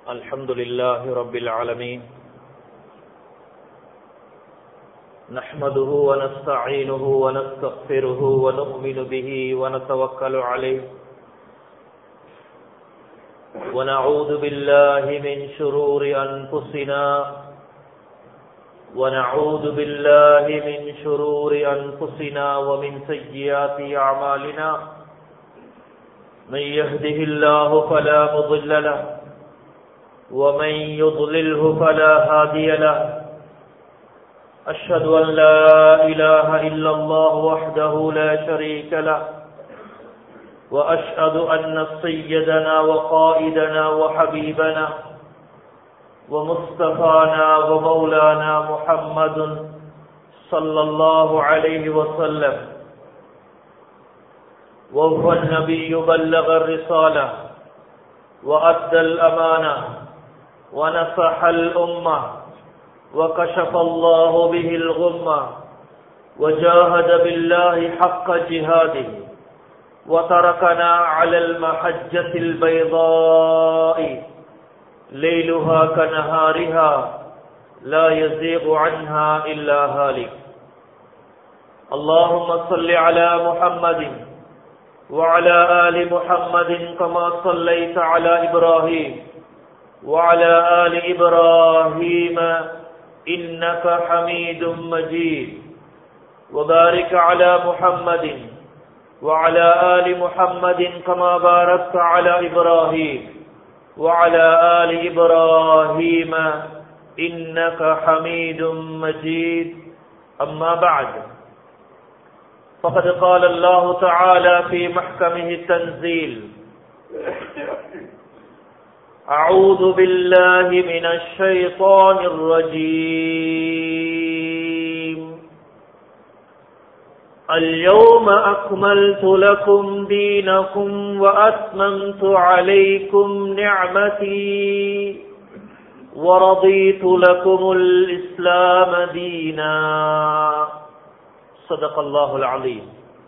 الحمد لله رب العالمين نحمده ونستعينه ونستغفره ونؤمن به ونتوكل عليه ونعوذ بالله من شرور أنفسنا ومن سيئات أعمالنا من يهده الله فلا مضل له ومن يضلله فلا هادي له أشهد أن لا إله إلا الله وحده لا شريك له وأشهد أن سيدنا وقائدنا وحبيبنا ومصطفانا ومولانا محمد صلى الله عليه وسلم وهو النبي بلغ الرسالة وأدى الأمانة ونصح الأمة وكشف الله به الغمة وجاهد بالله حق جهاده وتركنا على المحجة البيضاء ليلها كنهارها لا يزيغ عنها إلا هالك. اللهم صل على محمد وعلى آل محمد كما صليت على إبراهيم وعلى آل إبراهيم إنك حميد مجيد وبارك على محمد وعلى آل محمد كما باركت على إبراهيم وعلى آل إبراهيم إنك حميد مجيد. أما بعد، فقد قال الله تعالى في محكمه التنزيل: أعوذ بالله من الشيطان الرجيم. اليوم أكملت لكم دينكم وأتممت عليكم نعمتي ورضيت لكم الإسلام دينا. صدق الله العظيم.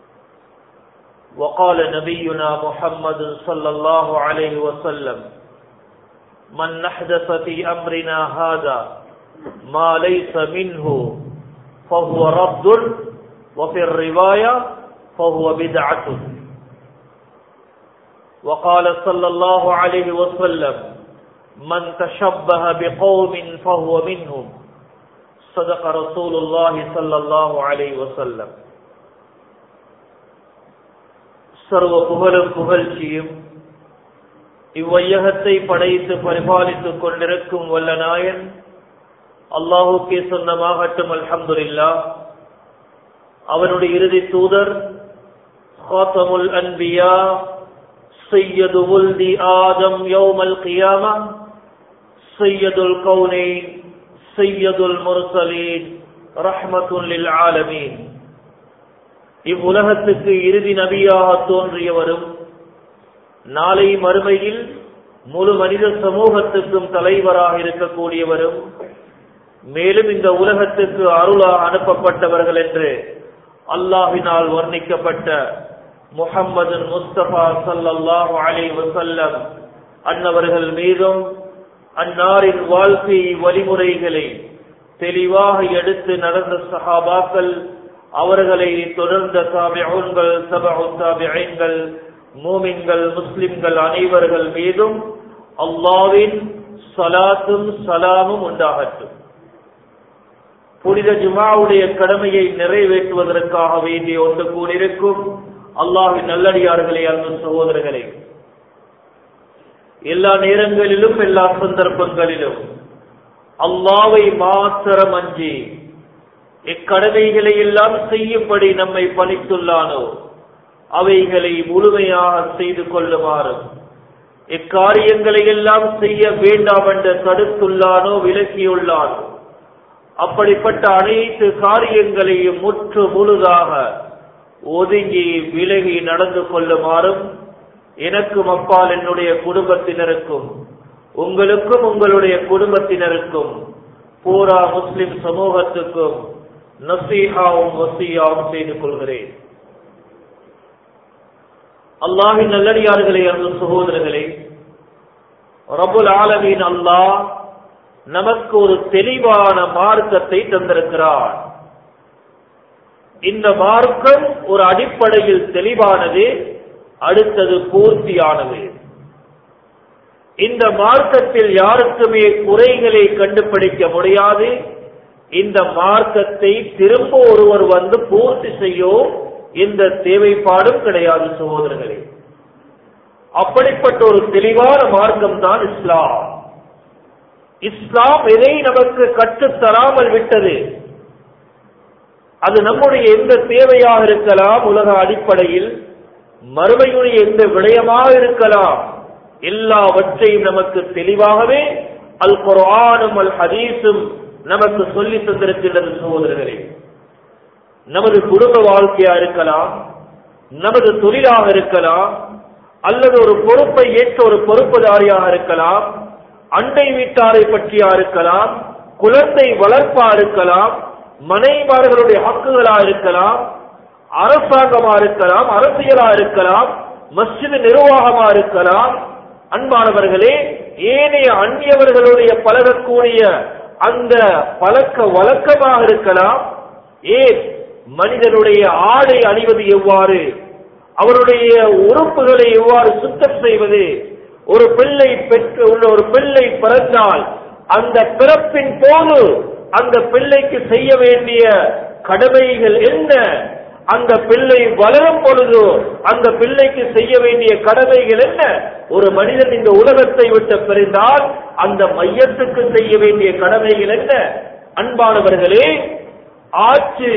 وقال نبينا محمد صلى الله عليه وسلم: من أحدث في أمرنا هذا ما ليس منه فهو رد وفي الرواية فهو بدعة. وقال صلى الله عليه وسلم: من تشبه بقوم فهو منهم. صدق رسول الله صلى الله عليه وسلم. சர்வ புகழும் புகழ்ச்சியும் இவ்வையகத்தை படைத்து பரிபாலித்துக் கொண்டிருக்கும் வல்ல நாயன் அல்லாஹுக்கே சொந்தமாகட்டும். அல்ஹம்துலில்லாஹ். அவனுடைய இறுதி தூதர் காத்தமுல் அன்பியா சையது உல்தி ஆதம் யௌமல் கியாமா சையதுல் கௌனைன் சையதுல் முர்சலீன் ரஹ்மத்துல் லில் ஆலமீன். இவ்வுலகத்துக்கு இறுதி நபியாக தோன்றியவரும் நாளை மறுமையில் முழு மனித சமூகத்துக்கும் தலைவராக இருக்கக்கூடியவரும் மேலும் இந்த உலகத்துக்கு அருளாக அனுப்பப்பட்டவர்கள் என்று அல்லாஹ்வினால் வர்ணிக்கப்பட்ட முஹம்மது முஸ்தபா ஸல்லல்லாஹு அலைஹி வஸல்லம் அன்னவர்கள் மீதும் அன்னாரின் வாழ்க்கை வழிமுறைகளை தெளிவாக எடுத்து நடந்த சஹாபாக்கள், அவர்களை தொடர்ந்த தாபிஊன்கள், தபஉ தாபிஈன்கள், மூமின்கள், முஸ்லிம்கள் அனைவர்கள் மீதும் அல்லாஹ்வின் ஸலாத்தும் ஸலாமும் உண்டாகட்டும். புனித ஜுமாவுடைய கடமையை நிறைவேற்றுவதற்காக வேண்டி ஒன்று கூடியிருக்கும் அல்லாஹ்வின் நல்லடியார்களே, அன்பு சகோதரர்களே, எல்லா நேரங்களிலும் எல்லா சந்தர்ப்பங்களிலும் அல்லாஹ்வை மாத்திரம் அஞ்சி இக்கடமைகளை எல்லாம் செய்யும்படி நம்மை பணித்துள்ளானோ அவைகளை முழுமையாக செய்து கொள்ளுமாறும், இக்காரியங்களை எல்லாம் செய்ய வேண்டாம் என்று தடுத்துள்ளானோ விலக்கியுள்ளானோ அப்படிப்பட்ட அனைத்து காரியங்களையும் முற்று முழுதாக ஒதுங்கி விலகி நடந்து கொள்ளுமாறும் எனக்கும் அப்பால் என்னுடைய குடும்பத்தினருக்கும் உங்களுக்கும் உங்களுடைய குடும்பத்தினருக்கும் பூரா முஸ்லிம் சமூகத்துக்கும் நசீஹாவும் வசியாவும் செய்து கொள்கிறேன். அல்லாஹ்வின் நல்லடியார்களே, அன்பு சகோதரர்களே, ரப்புல் ஆலமீன் அல்லாஹ் நமக்கு ஒரு தெளிவான மார்க்கத்தை தந்திருக்கிறார். இந்த மார்க்கம் ஒரு அடிப்படையில் தெளிவானது, அடுத்தது பூர்த்தியானது. இந்த மார்க்கத்தில் யாருக்குமே குறைகளை கண்டுபிடிக்க முடியாது. இந்த மார்க்கத்தை திரும்ப ஒருவர் வந்து பூர்த்தி செய்யும் எந்த தேவைப்பாடும் கிடையாது சகோதரர்களே. அப்படிப்பட்ட ஒரு தெளிவான மார்க்கம் தான் இஸ்லாம். இஸ்லாம் எதை நமக்கு கற்றுத்தராமல் விட்டது? அது நம்முடைய எந்த தேவையாக இருக்கலாம், உலக அடிப்படையில் மறுமையுடைய எந்த விடயமாக இருக்கலாம், எல்லாவற்றையும் நமக்கு தெளிவாகவே அல் குர்ஆனும் அல் ஹதீஸும் நமக்கு சொல்லி தந்திருக்கின்றது சகோதரர்களே. நமது குடும்ப வாழ்க்கையா இருக்கலாம், நமது தொழிலாக இருக்கலாம், அல்லது ஒரு பொறுப்பை ஏற்ற ஒரு பொறுப்புதாரியாக இருக்கலாம், அண்டை வீட்டாரை பற்றியா இருக்கலாம், குழந்தை வளர்ப்பா இருக்கலாம், மனைவிமார்களுடைய ஹக்குகளா இருக்கலாம், அரசாங்கமா இருக்கலாம், அரசியலா இருக்கலாம், மஸ்ஜித் நிர்வாகமா இருக்கலாம். அன்பானவர்களே, ஏனைய அந்நியவர்களுடைய பழகக்கூடிய அந்த பழக்க வழக்கமாக இருக்கலாம். ஏன் மனிதனுடைய ஆடை அணிவது எவ்வாறு, அவருடைய உறுப்புகளை எவ்வாறு சுத்தம் செய்வது, ஒரு பிள்ளை பிறந்தால் அந்த பிறப்பின் போது அந்த பிள்ளைக்கு செய்ய வேண்டிய கடமைகள் என்ன, அந்த பிள்ளை வளரும் பொழுது அந்த பிள்ளைக்கு செய்ய வேண்டிய கடமைகள் என்ன, ஒரு மனிதன் இந்த உலகத்தை விட்டு பிரிந்தால் அந்த மையத்துக்கு செய்ய வேண்டிய கடமைகள் என்ன. அன்பானவர்களே, ஆட்சி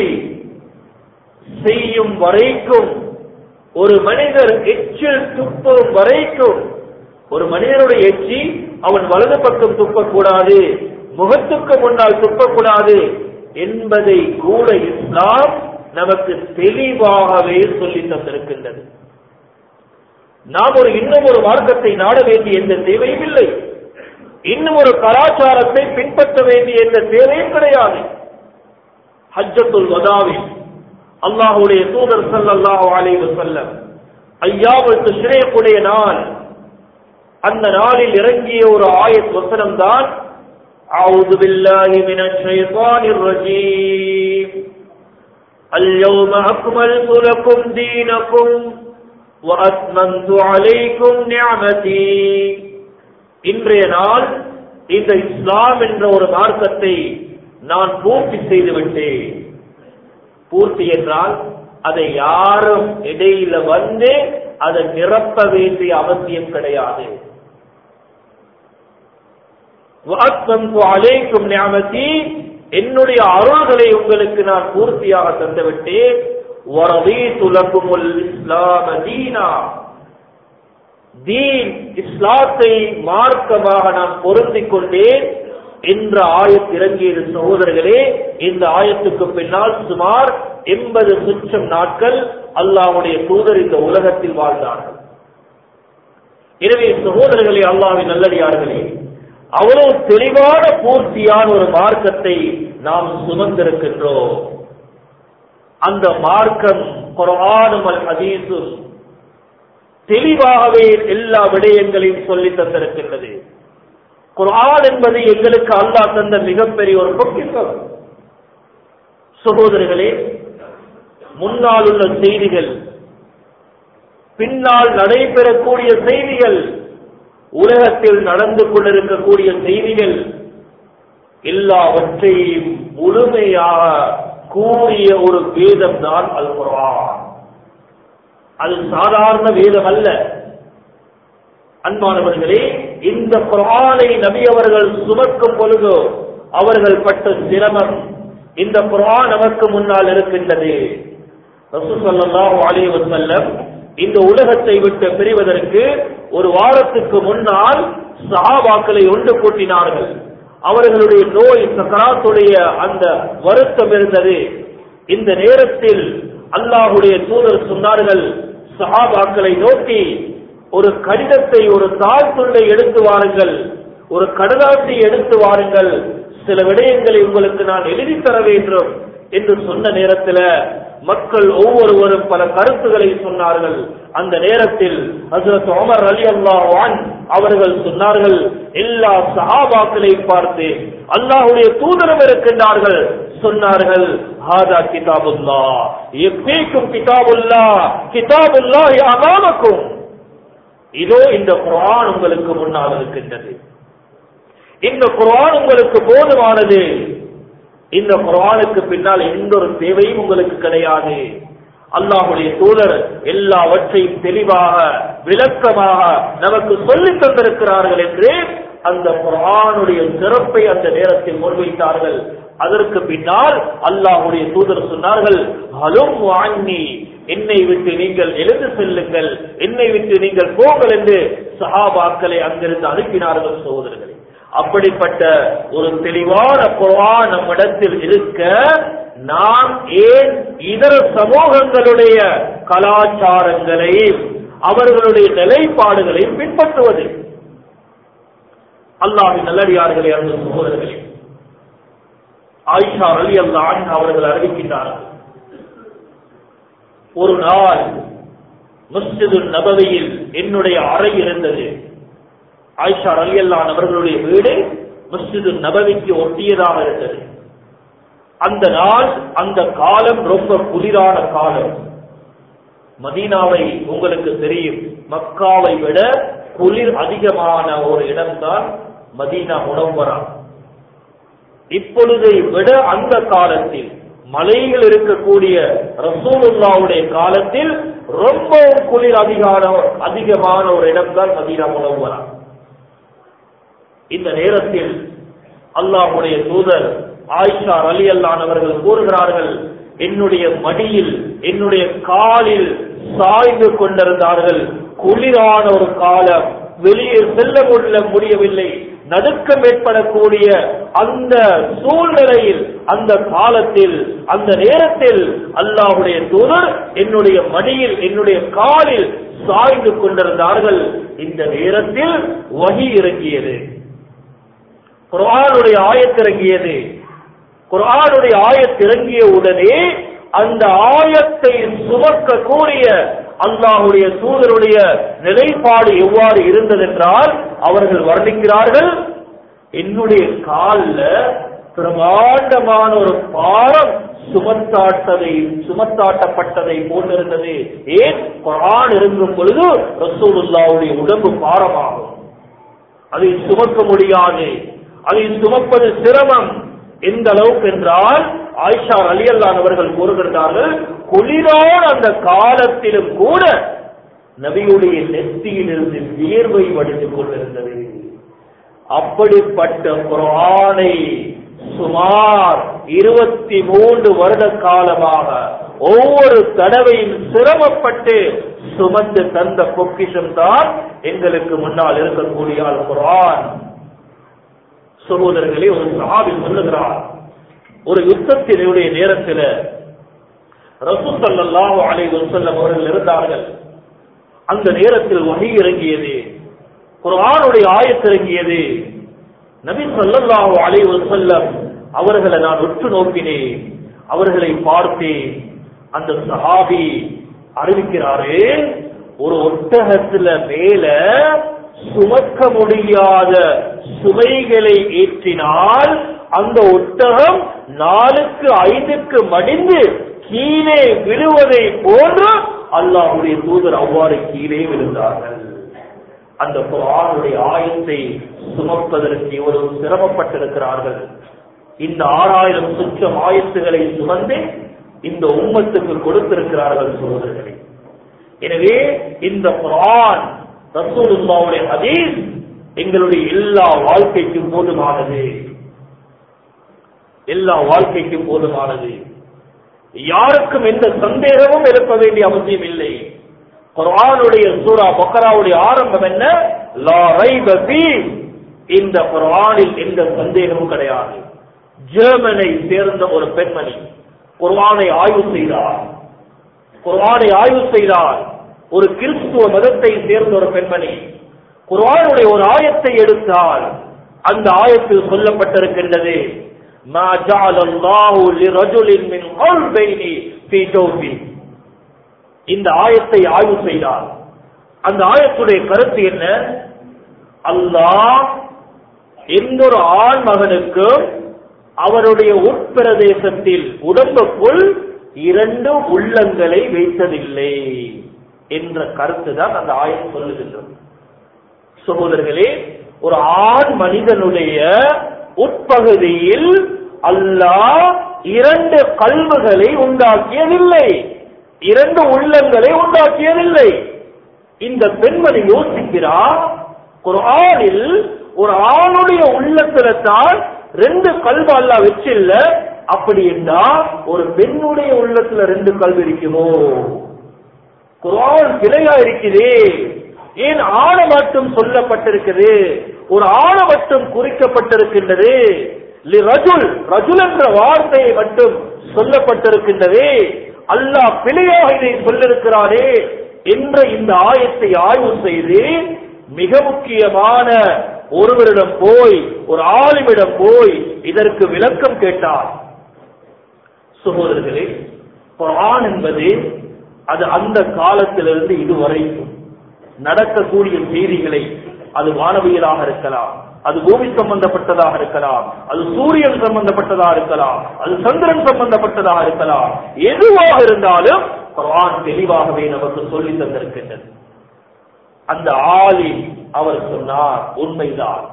செய்யும் வரைக்கும், ஒரு மனிதர் எச்சில் துப்பும் வரைக்கும், ஒரு மனிதனுடைய எச்சி அவன் வலது பக்கம் துப்பக்கூடாது, முகத்துக்கு முன்னால் துப்பக்கூடாது என்பதை கூட இஸ்லாம் நமக்கு தெளிவாகவே சொல்லி தந்திருக்கின்றது. நாம் இன்னும் ஒரு மார்க்கத்தை நாட வேண்டிய எந்த தேவையும் இல்லை, இன்னும் ஒரு கலாச்சாரத்தை பின்பற்ற வேண்டிய எந்த தேவையும் கிடையாது. ஹஜ்ஜத்துல் வதாவில் அல்லாஹ்வுடைய தூதர் ஸல்லல்லாஹு அலைஹி வஸல்லம் அய்யாமுல் தஷ்ரீக்குடைய நாள், அந்த நாளில் இறங்கிய ஒரு ஆயத் வசனம் தான் அஊது பில்லாஹி மினஷ் ஷைத்தானிர் ரஜீம் اليوم أكملت لكم دينكم وأتممت عليكم نعمتي. இன்றைய நாள் இந்த இஸ்லாம் என்ற ஒரு மார்க்கத்தை நான் பூர்த்தி செய்து விட்டேன். பூர்த்தி என்றால் அதை யாரும் இடையில வந்து அதை நிரப்ப வேண்டிய அவசியம் கிடையாது. وأتممت عليكم نعمتي, என்னுடைய அருள்களை உங்களுக்கு நான் பூர்த்தியாக தந்துவிட்டேன். வரதீது லகுமுல் இஸ்லாம தீனா, தீன் இஸ்லாத்தை மார்க்கமாக நான் பொருந்திக் கொண்டேன் என்ற ஆயத் இறங்கியது சகோதரர்களே. இந்த ஆயத்துக்கு பின்னால் சுமார் 80 லட்சம் நாட்கள் அல்லாஹ்வுடைய தூதர் இந்த உலகத்தில் வாழ்ந்தார்கள். எனவே சகோதரர்களே, அல்லாஹ்வின் நல்லடியார்களே, அவ்வளவு தெளிவான பூர்த்தியான ஒரு மார்க்கத்தை நாம் சுமந்திருக்கின்றோம். அந்த மார்க்கம் குர்ஆனும் அல் ஹதீஸும் தெளிவாகவே எல்லா விடயங்களையும் சொல்லி தந்திருக்கின்றது. குர்ஆன் என்பது எங்களுக்கு அல்லாஹ் தந்த மிகப்பெரிய ஒரு பொக்கிஷம். சகோதரர்களே, முன்னால் உள்ள செய்திகள், பின்னால் நடைபெறக்கூடிய செய்திகள், உலகத்தில் நடந்து கொண்டிருக்கக்கூடிய செய்திகள் எல்லாவற்றையும் முழுமையாக கூறிய ஒரு வேதம் தான் அல் குர்ஆன். அது சாதாரண வேதம் அல்ல. அன்பானவர்களே, இந்த குர்ஆனை நபி அவர்கள் சுமக்கும் பொழுது அவர்கள் பட்ட சிரமம், இந்த குர்ஆன் நமக்கு முன்னால் இருக்கின்றது. ரசூல் ஸல்லல்லாஹு அலைஹி வஸல்லம் இந்த உலகத்தை விட்டு பிரிவதற்கு ஒரு வாரத்துக்கு முன்னால் சஹாபாக்களை ஒன்று கூட்டினார்கள். அவர்களுடைய நோய் சக்கராத்துடைய அந்த வருத்தம் இருந்தது. இந்த நேரத்தில் அல்லாஹ்வுடைய தூதர் சொன்னார்கள், சஹாபாக்களை நோக்கி, ஒரு கடிதத்தை, ஒரு தாள் துண்டை எடுத்து வாருங்கள், ஒரு கடலாட்டை எடுத்து வாருங்கள், சில விடயங்களை உங்களுக்கு நான் எழுதி தர வேண்டும் என்று சொன்ன நேரத்தில் மக்கள் ஒவ்வொருவரும் பல கருத்துக்களை சொன்னார்கள். அந்த நேரத்தில் ஹஜ்ரத் உமர் ரலியல்லாஹு அன்ஹு அவர்கள் சொன்னார்கள், எல்லா சஹாபாக்களையும் பார்த்து அல்லாஹ்வுடைய தூதரும் இருக்கின்றார்கள், சொன்னார்கள், ஹாதா கிதாபுல்லாஹ் யஃபீக்கும் கிதாபுல்லாஹ் கிதாபுல்லாஹி அமாமக்கும், இதோ இந்த குர்ஆன் உங்களுக்கு முன்னால் இருக்கின்றது, இந்த குர்ஆன் உங்களுக்கு போதுமானது, இந்த குர்ஆனுக்கு பின்னால் எந்த ஒரு தேவையும் உங்களுக்கு கிடையாது. அல்லாஹ்வுடைய தூதர் எல்லாவற்றையும் தெளிவாக விளக்கமாக நமக்கு சொல்லித் தந்திருக்கிறார்கள் என்று அந்த குர்ஆனுடைய சிறப்பை அந்த நேரத்தில் முன்வைத்தார்கள். அதற்கு பின்னால் அல்லாஹ்வுடைய தூதர் சொன்னார்கள், ஹலும் அன்னி, என்னை விட்டு நீங்கள் எழுந்து செல்லுங்கள், என்னை விட்டு நீங்கள் போங்கள் என்று சஹாபாக்களை அங்கிருந்து அனுப்பினார்கள். சகோதரர்களே, அப்படிப்பட்ட ஒரு தெளிவான குர்ஆன் நம்மிடத்தில் இருக்க நாம் ஏன் இதர சமூகங்களுடைய கலாச்சாரங்களை அவர்களுடைய நிலைப்பாடுகளை பின்பற்றுவது? அல்லாஹ்வின் நல்லடியார்களே, அந்த சகோதரர்களே, ஆயிஷா ரலியல்லாஹு அன்ஹா அவர்கள் அறிவிக்கின்றார்கள், ஒரு நாள் மஸ்ஜிதுன் நபவியில் என்னுடைய அறை இருந்தது. ஆயிஷா ரலியல்லாஹு அன்ஹா அவர்களுடைய வீடு மஸ்ஜிதுன் நபவிக்கு ஒட்டியதாக இருந்தது. அந்த நாள், அந்த காலம் ரொம்ப குளிரான காலம். மதீனாவை உங்களுக்கு தெரியும், மக்காவை விட குளிர் அதிகமான ஒரு இடம்தான் மதீனா முனவ்வரா. இப்பொழுதை விட அந்த காலத்தில் மலைகள் இருக்கக்கூடிய ரசூலுல்லாஹ்வுடைய காலத்தில் ரொம்ப குளிர் அதிகமான ஒரு இடம்தான் மதீனா முனவ்வரா. இந்த நேரத்தில் அல்லாஹ்வுடைய தூதர் ஆயிஷா ரலியல்லாஹு அன்ஹா அவர்கள் கூறுகிறார்கள், என்னுடைய மடியில் என்னுடைய காலில் சாய்ந்து கொண்டிருந்தார்கள். குளிரான ஒரு காலம், வெளியே செல்ல முடியவில்லை, நடுக்கம் ஏற்படக்கூடிய அந்த சூழ்நிலையில், அந்த காலத்தில், அந்த நேரத்தில் அல்லாஹ்வுடைய தூதர் என்னுடைய மடியில் என்னுடைய காலில் சாய்ந்து கொண்டிருந்தார்கள். இந்த நேரத்தில் வஹி இறங்கியது, குர்ஆனுடைய ஆயத் இறங்கியது. குர்ஆனுடைய ஆயத் இறங்கிய உடனே அந்த ஆயத்தை சுமக்கக்கூடிய அல்லாஹ்வுடைய தூதருடைய நிலைப்பாடு எவ்வாறு இருந்ததென்றால், அவர்கள் வர்ணிக்கிறார்கள், என்னுடைய கால்ல பிரமாண்டமான ஒரு பாரம் சுமத்தாட்டப்பட்டதை போன்றிருந்தது. ஏன்? குர்ஆன் இருக்கும் பொழுது ரசூலுல்லாஹ்வுடைய உடம்பு பாரமாகும், அதை சுமக்க முடியாது, அதை சுமப்பது சிரமம். எந்த அளவுக்கு என்றால், ஆயிஷா ரலியல்லாஹு அன்ஹா அவர்கள் கூறுகிறார்கள், குளிரான அந்த காலத்திலும் கூட நபியுடைய நெற்றியிலிருந்து வியர்வை வடித்துக் கொண்டிருந்தது. அப்படிப்பட்ட குர்ஆனை சுமார் 23 வருட காலமாக ஒவ்வொரு தடவையும் சிரமப்பட்டு சுமந்து தந்த பொக்கிஷம் தான் எங்களுக்கு முன்னால் இருக்கக்கூடிய அல் குர்ஆன். சகோதரர்களே, ஒரு சஹாபி சொல்லுகிறார், ஒரு யுத்தத்தினுடைய நேரத்தில் ரசூல் ஸல்லல்லாஹு அலைஹி வஸல்லம் அவர்கள் இருந்தார்கள். அந்த நேரத்தில் வஹி இறங்கியது, குர்ஆனுடைய ஆயத் இறங்கியது. நபி ஸல்லல்லாஹு அலைஹி வஸல்லம் அவர்களை நான் உற்று நோக்கினேன், அவர்களை பார்த்தேன். அந்த சஹாபி அறிவிக்கிறாரே, ஒரு ஒட்டகத்துல மேல சுமக்க முடியாத சுமைகளை ஏற்றினால் அந்த ஒட்டகம் 4க்கு 5க்கு மடிந்து கீழே விழுவதை போன்று அல்லாஹ்வுடைய தூதர் அவ்வாறு கீழே விழுந்தார்கள். அந்த குர்ஆனுடைய ஆயத்தை சுமப்பதற்கு எவ்வளவு சிரமப்பட்டிருக்கிறார்கள். இந்த 6000 சுற்றம் ஆயத்துகளை சுமந்து இந்த உம்மத்துக்கு கொடுத்திருக்கிறார்கள் சகோதரர்களே. எனவே இந்த குர்ஆன், ரசூலுல்லாஹ்வுடைய ஹதீஸ் எங்களுடைய எல்லா வாழ்க்கைக்கும் போதுமானது, எல்லா வாழ்க்கைக்கும் போதுமானது. யாருக்கும் எந்த சந்தேகமும் எழுப்ப வேண்டிய அவசியம் இல்லை. குர்ஆனுடைய சூரா பக்ராவுடைய ஆரம்பம் என்ன? லா ரைப ஃபீ. இந்த குர்ஆனில் எந்த சந்தேகமும் கிடையாது. ஜெர்மனை சேர்ந்த ஒரு பெண்மணி குர்ஆனை ஆய்வு செய்தார். குர்ஆனை ஆய்வு செய்தார். ஒரு கிறிஸ்துவ மதத்தை சேர்ந்த ஒரு பெண்மணி குர்ஆனுடைய ஒரு ஆயத்தை எடுத்தால், அந்த ஆயத்தில் சொல்லப்பட்டிருக்கின்றது, மா ஜஅலல்லாஹு லிரஜுலின் மின் கல்பைனி ஃபீ ஜௌஃபி. இந்த ஆயத்தை ஆய்வு செய்தார். அந்த ஆயத்துடைய கருத்து என்ன? அல்லாஹ் எந்த ஒரு ஆண் மகனுக்கும் அவருடைய உட்பிரதேசத்தில் உடம்புக்குள் 2 உள்ளங்களை வைத்ததில்லை என்ற கருத்து தான் அந்த ஆயத்து சொல்லுகின்றது. சகோதரர்களே, ஒரு ஆண் மனிதனுடைய உட்பகுதியில் அல்லாஹ் 2 கல்புகளை உண்டாக்கியதில்லை, 2 உள்ளங்களை உண்டாக்கியதில்லை. இந்த பெண்மணி யோசிக்கிறார், குர்ஆனில் ஒரு ஆணுடைய உள்ளத்துல தான் 2 கல்பு அல்லாஹ் வச்சில்ல, அப்படி என்றால் ஒரு பெண்ணுடைய உள்ளத்துல 2 கல்பு இருக்குமோ? குர்ஆன் பிழையா இருக்குது. ஏன் ஆண மட்டும் சொல்லப்பட்டிருக்கிறது? ஒரு ஆண மட்டும் குறிக்கப்பட்டிருக்கின்றது. ரஜுல் ரஜுல் என்ற வார்த்தையை மட்டும் சொல்லப்பட்டிருக்கின்றது. அல்லாஹ் பிழையாக இதை சொல்லிருக்கிறாரே என்ற இந்த ஆயத்தை ஆய்வு செய்து மிக முக்கியமான ஒருவரிடம் போய், ஒரு ஆலிமிடம் போய் இதற்கு விளக்கம் கேட்டார். சகோதரர்களே, குர்ஆன் என்பது அது அந்த காலத்திலிருந்து இதுவரைக்கும் நடக்கக்கூடிய செய்திகளை, அது வானவியலாக இருக்கலாம், அது பூமி சம்பந்தப்பட்டதாக இருக்கலாம், அது சூரியன் சம்பந்தப்பட்டதாக இருக்கலாம், அது சந்திரன் சம்பந்தப்பட்டதாக இருக்கலாம், எதுவாக இருந்தாலும் குர்ஆன் தெளிவாகவே நமக்கு சொல்லி தந்திருக்கின்றது. அந்த ஆலிம் அவர் சொன்னார், உண்மைதான்.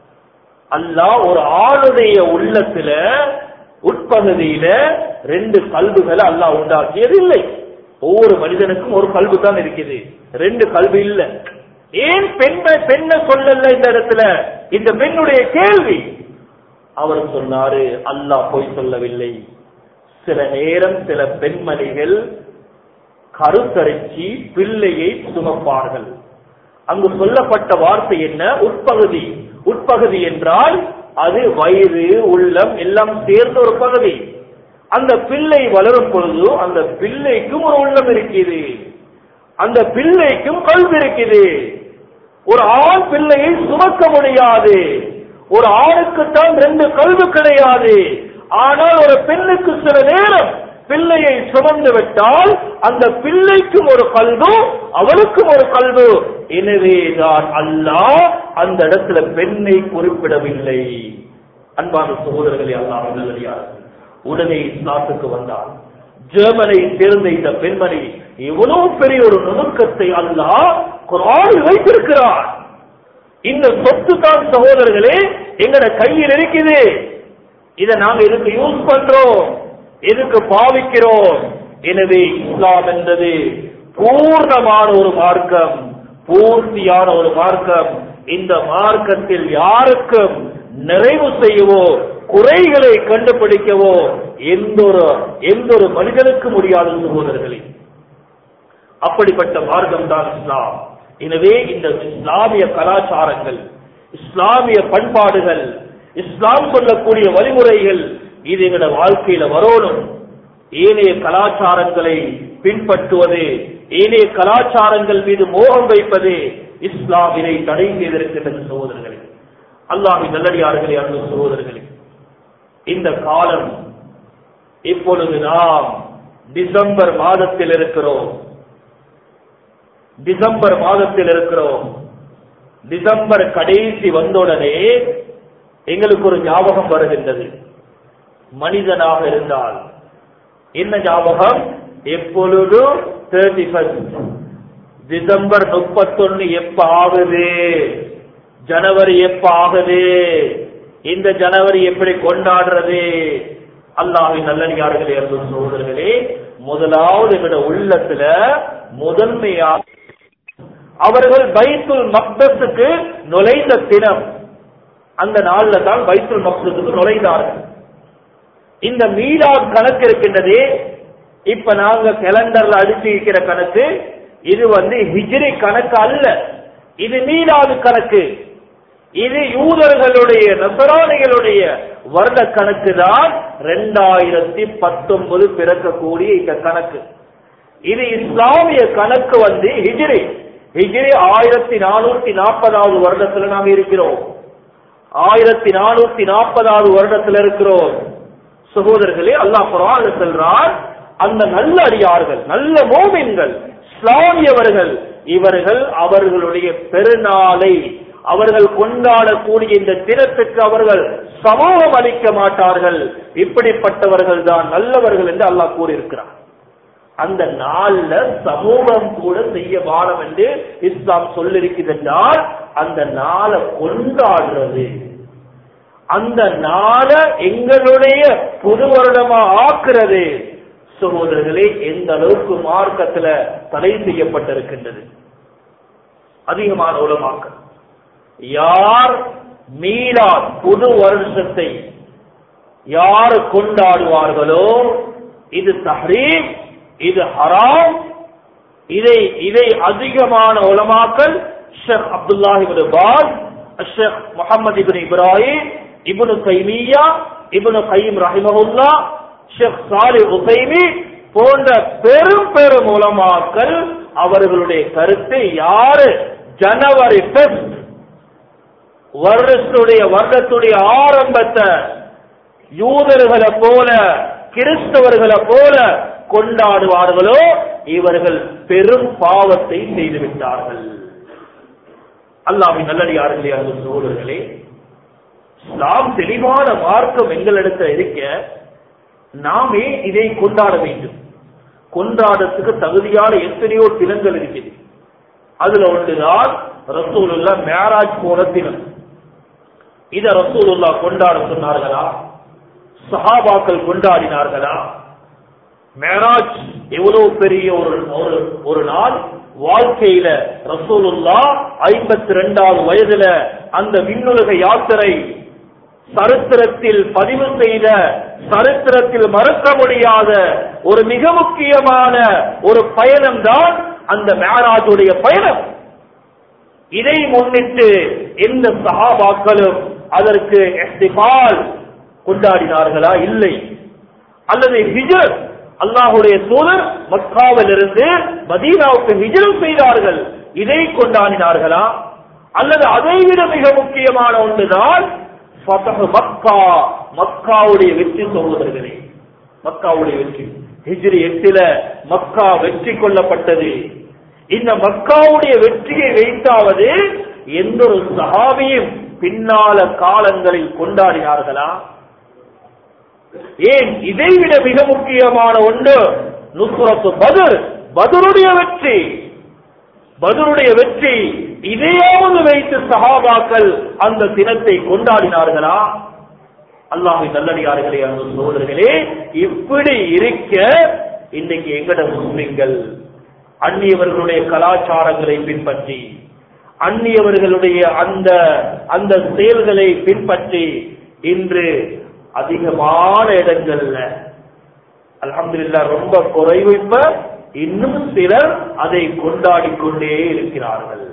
அல்லாஹ் ஒரு ஆளுடைய உள்ளத்துல உட்பகுதியில 2 கல்புகளை அல்லாஹ் உண்டாக்கியதில்லை. ஒவ்வொரு மனிதனுக்கும் ஒரு கல்பு தான் இருக்குது, 2 கல்பு இல்ல. ஏன் பெண்ணை சொல்லல இந்த இடத்துல? இந்த பெண்ணுடைய கேள்வி. அவர் சொன்னாரு, அல்லாஹ் போய் சொல்லவில்லை. சில நேரம் சில பெண்மணிகள் கருத்தரிச்சி பிள்ளையை சுமப்பார்கள். அங்கு சொல்லப்பட்ட வார்த்தை என்ன? உட்பகுதி. உட்பகுதி என்றால் அது வயிறு, உள்ளம் எல்லாம் சேர்ந்த ஒரு பகுதி. அந்த பிள்ளை வளரும் பொழுது அந்த பிள்ளைக்கும் ஒரு உள்ளம் இருக்குது, அந்த பிள்ளைக்கும் கல்வி இருக்குது. ஒரு ஆண் பிள்ளையை சுமக்க முடியாது. ஒரு ஆணுக்குத்தான் 2 கல்வி கிடையாது. ஆனால் ஒரு பெண்ணுக்கு சில நேரம் பிள்ளையை சுமந்து விட்டால் அந்த பிள்ளைக்கும் ஒரு கல்வு, அவளுக்கும் ஒரு கல்வு. எனவேதான் அல்லாஹ் அந்த இடத்துல பெண்ணை குறிப்பிடவில்லை. அன்பான சகோதரர்களே, அல்லாஹ் நல்லடியார்கள், உடனே இஸ்லாத்துக்கு வந்தார். ஜெர்மனை சேர்ந்த இந்த பெண்மணி எவ்வளவு பெரிய ஒரு நுணுக்கத்தை அல்லாஹ் குர்ஆனில் வைத்திருக்கிறார். இந்த சொத்து தான் சகோதரர்களே எங்கட கையில் இருக்குது. இதை நாங்க இதுக்கு யூஸ் பண்றோம், எதுக்கு பாவிக்கிறோம். எனவே இஸ்லாம் என்பது பூர்ணமான ஒரு மார்க்கம், பூர்த்தியான ஒரு மார்க்கம். இந்த மார்க்கத்தில் யாருக்கும் நிறைவு செய்யவோ குறைகளை கண்டுபிடிக்கவோ எந்த ஒரு மனிதனுக்கு முடியாத சகோதரர்களே. அப்படிப்பட்ட மார்க்கம் தான் இஸ்லாம். எனவே இந்த இஸ்லாமிய கலாச்சாரங்கள், இஸ்லாமிய பண்பாடுகள், இஸ்லாம் சொல்லக்கூடிய வழிமுறைகள் இது எங்களோட வாழ்க்கையில வரணும். ஏனைய கலாச்சாரங்களை பின்பற்றுவது, ஏனைய கலாச்சாரங்கள் மீது மோகம் வைப்பது இஸ்லாம் இதை தடை செய்திருக்கின்றது சகோதரர்களே. அல்லாஹ்வின் நல்லடியார்களே, அன்பு சகோதரர்களே, இந்த காலம் இப்பொழுது நாம் டிசம்பர் மாதத்தில் இருக்கிறோம். டிசம்பர் மாதத்தில் இருக்கிறோம். டிசம்பர் கடைசி வந்தவுடனே எங்களுக்கு ஒரு ஞாபகம் வருகின்றது. மனிதனாக இருந்தால் என்ன ஞாபகம்? எப்பொழுது 31 டிசம்பர் 31 எப்ப ஆகுது, ஜனவரி எப்ப ஆகுது, இந்த ஜனவரி எப்படி கொண்டாடுறது? அல்லாஹ்வின் நல்லடியார்களே, அன்பு சகோதரர்களே, முதலாவது எங்களோட உள்ளத்துல முதன்மையாக அவர்கள் பைத்துல் மக்தஸுக்கு நுழைந்த தினம், அந்த நாள்ல தான் பைத்துல் மக்தஸுக்கு நுழைந்தார்கள். இந்த மீலாத் கணக்கு இருக்கின்றது, இப்ப நாங்க கேலண்டர்ல அடிச்சு இருக்கிற கணக்கு, இது ஹிஜ்ரி கணக்கு அல்ல, இது மீலாது கணக்கு. இது யூதர்களுடைய நசராணிகளுடைய வருட கணக்கு தான் 2019 பிறக்கக்கூடிய இந்த கணக்கு. இது இஸ்லாமிய கணக்கு ஹிஜ்ரி 1440வது வருடத்துல நாங்க இருக்கிறோம். 1440வது வருடத்தில் இருக்கிறோம். சகோதரர்களே, அல்லாஹ் குர்ஆனில் சொல்றார், அந்த நல்ல அடியார்கள், நல்ல மூமின்கள், இஸ்லாமியவர்கள், இவர்கள் அவர்களுடைய பெருநாளை அவர்கள் கொண்டாடக்கூடிய இந்த தினத்துக்கு அவர்கள் சமூகம் அளிக்க மாட்டார்கள். இப்படிப்பட்டவர்கள் தான் நல்லவர்கள் என்று அல்லாஹ் கூறியிருக்கிறார். அந்த நாள்ல சமூகம் கூட செய்ய வாழம் என்று இஸ்லாம் சொல்லிருக்கிறால் அந்த நாளை கொண்டாடுறது, அந்த நாளை எங்களுடைய புது வருடமா ஆக்குறது சகோதரர்களே எந்த அளவுக்கு மார்க்கத்துல தடை செய்யப்பட்டிருக்கின்றது. அதிகமான உலமாக்கள் யார் மீலாத் புது வருஷத்தை யார் கொண்டாடுவார்களோ இது தஹ்ரீம், இது ஹராம், இதை அதிகமான உலமாக்கள் Sheikh Abdullah ibn Baz, Sheikh Muhammad ibn Ibrahim, ibn Taymiyyah, ibn Qayyim ரஹிமஹுல்லாஹ், ஷேக் சாலிஹ் உஸைமி போன்ற பெரும் பெரும் உலமாக்கள் அவர்களுடைய கருத்தை யாரு ஜனவரி வருடத்துடைய ஆரம்பத்தை யூதர்களை போல கிறிஸ்தவர்களை போல கொண்டாடுவார்களோ இவர்கள் பெரும் பாவத்தை செய்துவிட்டார்கள். அல்லாஹ்வின் நல்லடியார்களே, சகோதரர்களே, இஸ்லாம் தெளிவான மார்க்கம் எங்களிடத்தில் இருக்க நாமே இதை கொண்டாட வேண்டும். கொண்டாடத்துக்கு தகுதியான எத்தனையோ தினங்கள் இருக்குது. அதுல ஒன்றுதான் ரசூலுல்லாஹ் மேராஜ் போன தினம். இத ரசூலுல்லாஹ் கொண்டாட சொன்னார்களா? சஹாபாக்கள் கொண்டாடினார்களா? மேராஜ் எவ்வளவு பெரிய ஒரு நாள். வாழ்க்கையில ரசூலுல்லாஹ் 52வது வயதுல அந்த விண்ணுலக யாத்திரை சரித்திரத்தில் பதிவு செய்த, சரித்திரத்தில் மறக்க முடியாத ஒரு மிக முக்கியமான ஒரு பயணம் தான் அந்த மேராஜுடைய பயணம். இதை முன்னிட்டு எந்த சஹாபாக்களும் அதற்கு இஹ்திஃபால் கொண்டாடினார்களா? இல்லை. அல்லது ஹிஜ்ர், அல்லாஹ்வுடைய தூதர் மக்காவில் இருந்து மதீனாவுக்கு ஹிஜ்ர் செய்தார்கள், இதை கொண்டாடினார்களா? அல்லது அதைவிட மிக முக்கியமான ஒன்றுதான் ஃபத்ஹ் மக்கா, மக்காவுடைய வெற்றி. சகோதரர்களே, மக்காவுடைய வெற்றி ஹிஜ்ரி 8ல மக்கா வெற்றி கொள்ளப்பட்டது. இந்த மக்காவுடைய வெற்றியை வைத்தாவது எந்த ஒரு சஹாபியும் பின்னால காலங்களில் கொண்டாடினார்களா? ஏன் இதைவிட மிக முக்கியமான ஒன்று நுஸ்ரத்து பத்ர், பத்ருடைய வெற்றி. பத்ருடைய வெற்றி இதையாவது வைத்து சஹாபாக்கள் அந்த தினத்தை கொண்டாடினார்களா? அல்லாஹ்வின் நல்லடியார்களே, சகோதரர்களே, இப்படி இருக்க இன்னைக்கு எங்கட முஸ்லிம்கள் அந்நியவர்களுடைய கலாச்சாரங்களை பின்பற்றி, அந்நியவர்களுடைய அந்த செயல்களை பின்பற்றி இன்று அதிகமான இடங்கள்ல அல்ஹம்துலில்லாஹ் ரொம்ப குறைவு. இப்ப இன்னும் சிலர் அதை கொண்டாடி கொண்டே இருக்கிறார்கள்.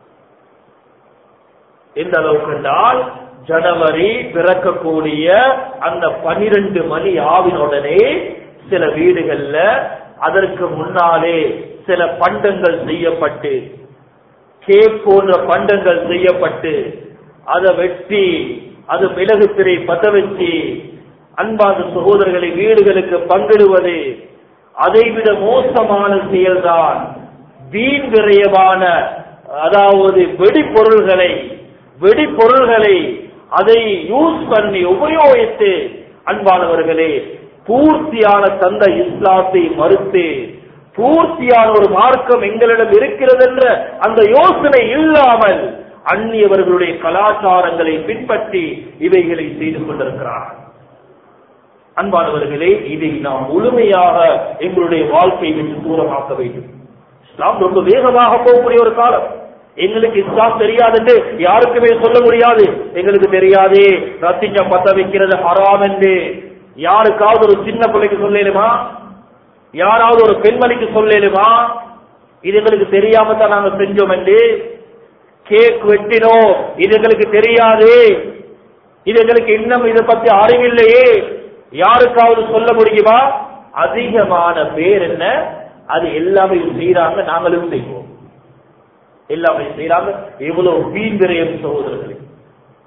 எந்த அளவுக்கு என்றால் ஜனவரி பிறக்கக்கூடிய அந்த 12 மணி ஆவினுடனே சில வீடுகள்ல அதற்கு முன்னாலே சில பண்டங்கள் செய்யப்பட்டு, கேக் போன்ற பண்டங்கள் செய்யப்பட்டு, அதை வெட்டி அது மிளகு திரை பத்த வச்சு அன்பான சகோதரர்களை வீடுகளுக்கு பங்கிடுவது அதைவிட மோசமான செயல்தான். வீண் விரயமான, அதாவது வெடிப்பொருள்களை அதை யூஸ் பண்ணி உபயோகித்து அன்பானவர்களே பூர்த்தியான தந்த இஸ்லாத்தை மறுத்து, பூர்த்தியான ஒரு மார்க்கம் எங்களிடம் இருக்கிறது என்ற அந்த யோசனை இல்லாமல் அந்நியவர்களுடைய கலாச்சாரங்களை பின்பற்றி இவைகளை செய்து கொண்டிருக்கிறார்கள். அன்பானவர்களே, இதை நாம் முழுமையாக எங்களுடைய வாழ்க்கையை விட்டு தூரமாக்க வேண்டும். இஸ்லாம் ரொம்ப வேகமாக போகக்கூடிய ஒரு காலம். எங்களுக்கு இஸ்லாம் தெரியாது என்று யாருக்குமே சொல்ல முடியாது. எங்களுக்கு தெரியாதே ரத்திஞ்சம் பத்த வைக்கிறது ஹராம் என்று யாருக்காவது ஒரு சின்ன பிள்ளைக்கு சொல்லலுமா? யாராவது ஒரு பெண்மணிக்கு சொல்லலுமா? இது எங்களுக்கு தெரியாம தான் நாங்கள் செஞ்சோம் என்று. கேக் வெட்டினோம், இது எங்களுக்கு தெரியாது, இது எங்களுக்கு இன்னும் இதை பத்தி அறிவில்லையே, யாருக்காவது சொல்ல முடியுமா? அதிகமான பேர் என்ன, அது எல்லாமே செய்யறாங்க, நாங்களும் செய்வோம். எல்லாமே செய்யறாங்க. எவ்வளவு வீண் விரயம் சகோதரர்களே,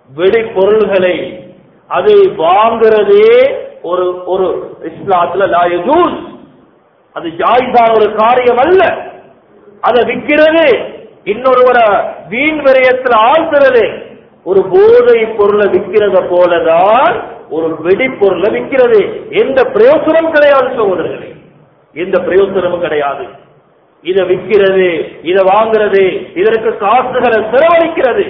வெடிப்பொருள்களை அதை வாங்குறதே ஒரு ஒரு இஸ்லாத்துல லா யஜூஸ், அது ஜாயிஸான ஒரு காரியம் அல்ல. அதை விற்கிறது, இன்னொருவரை வீண் விரயத்தில் ஆழ்த்துறது, ஒரு போதை பொருளை விற்கிறத போலதான் ஒரு வெடிப்பொருளை விற்கிறது. எந்த பிரயோசனம் கிடையாது சகோதரர்களே, எந்த பிரயோசனமும் கிடையாது. இதை விற்கிறது, இதை வாங்குறது, இதற்கு காசுகளை செலவழிக்கிறது.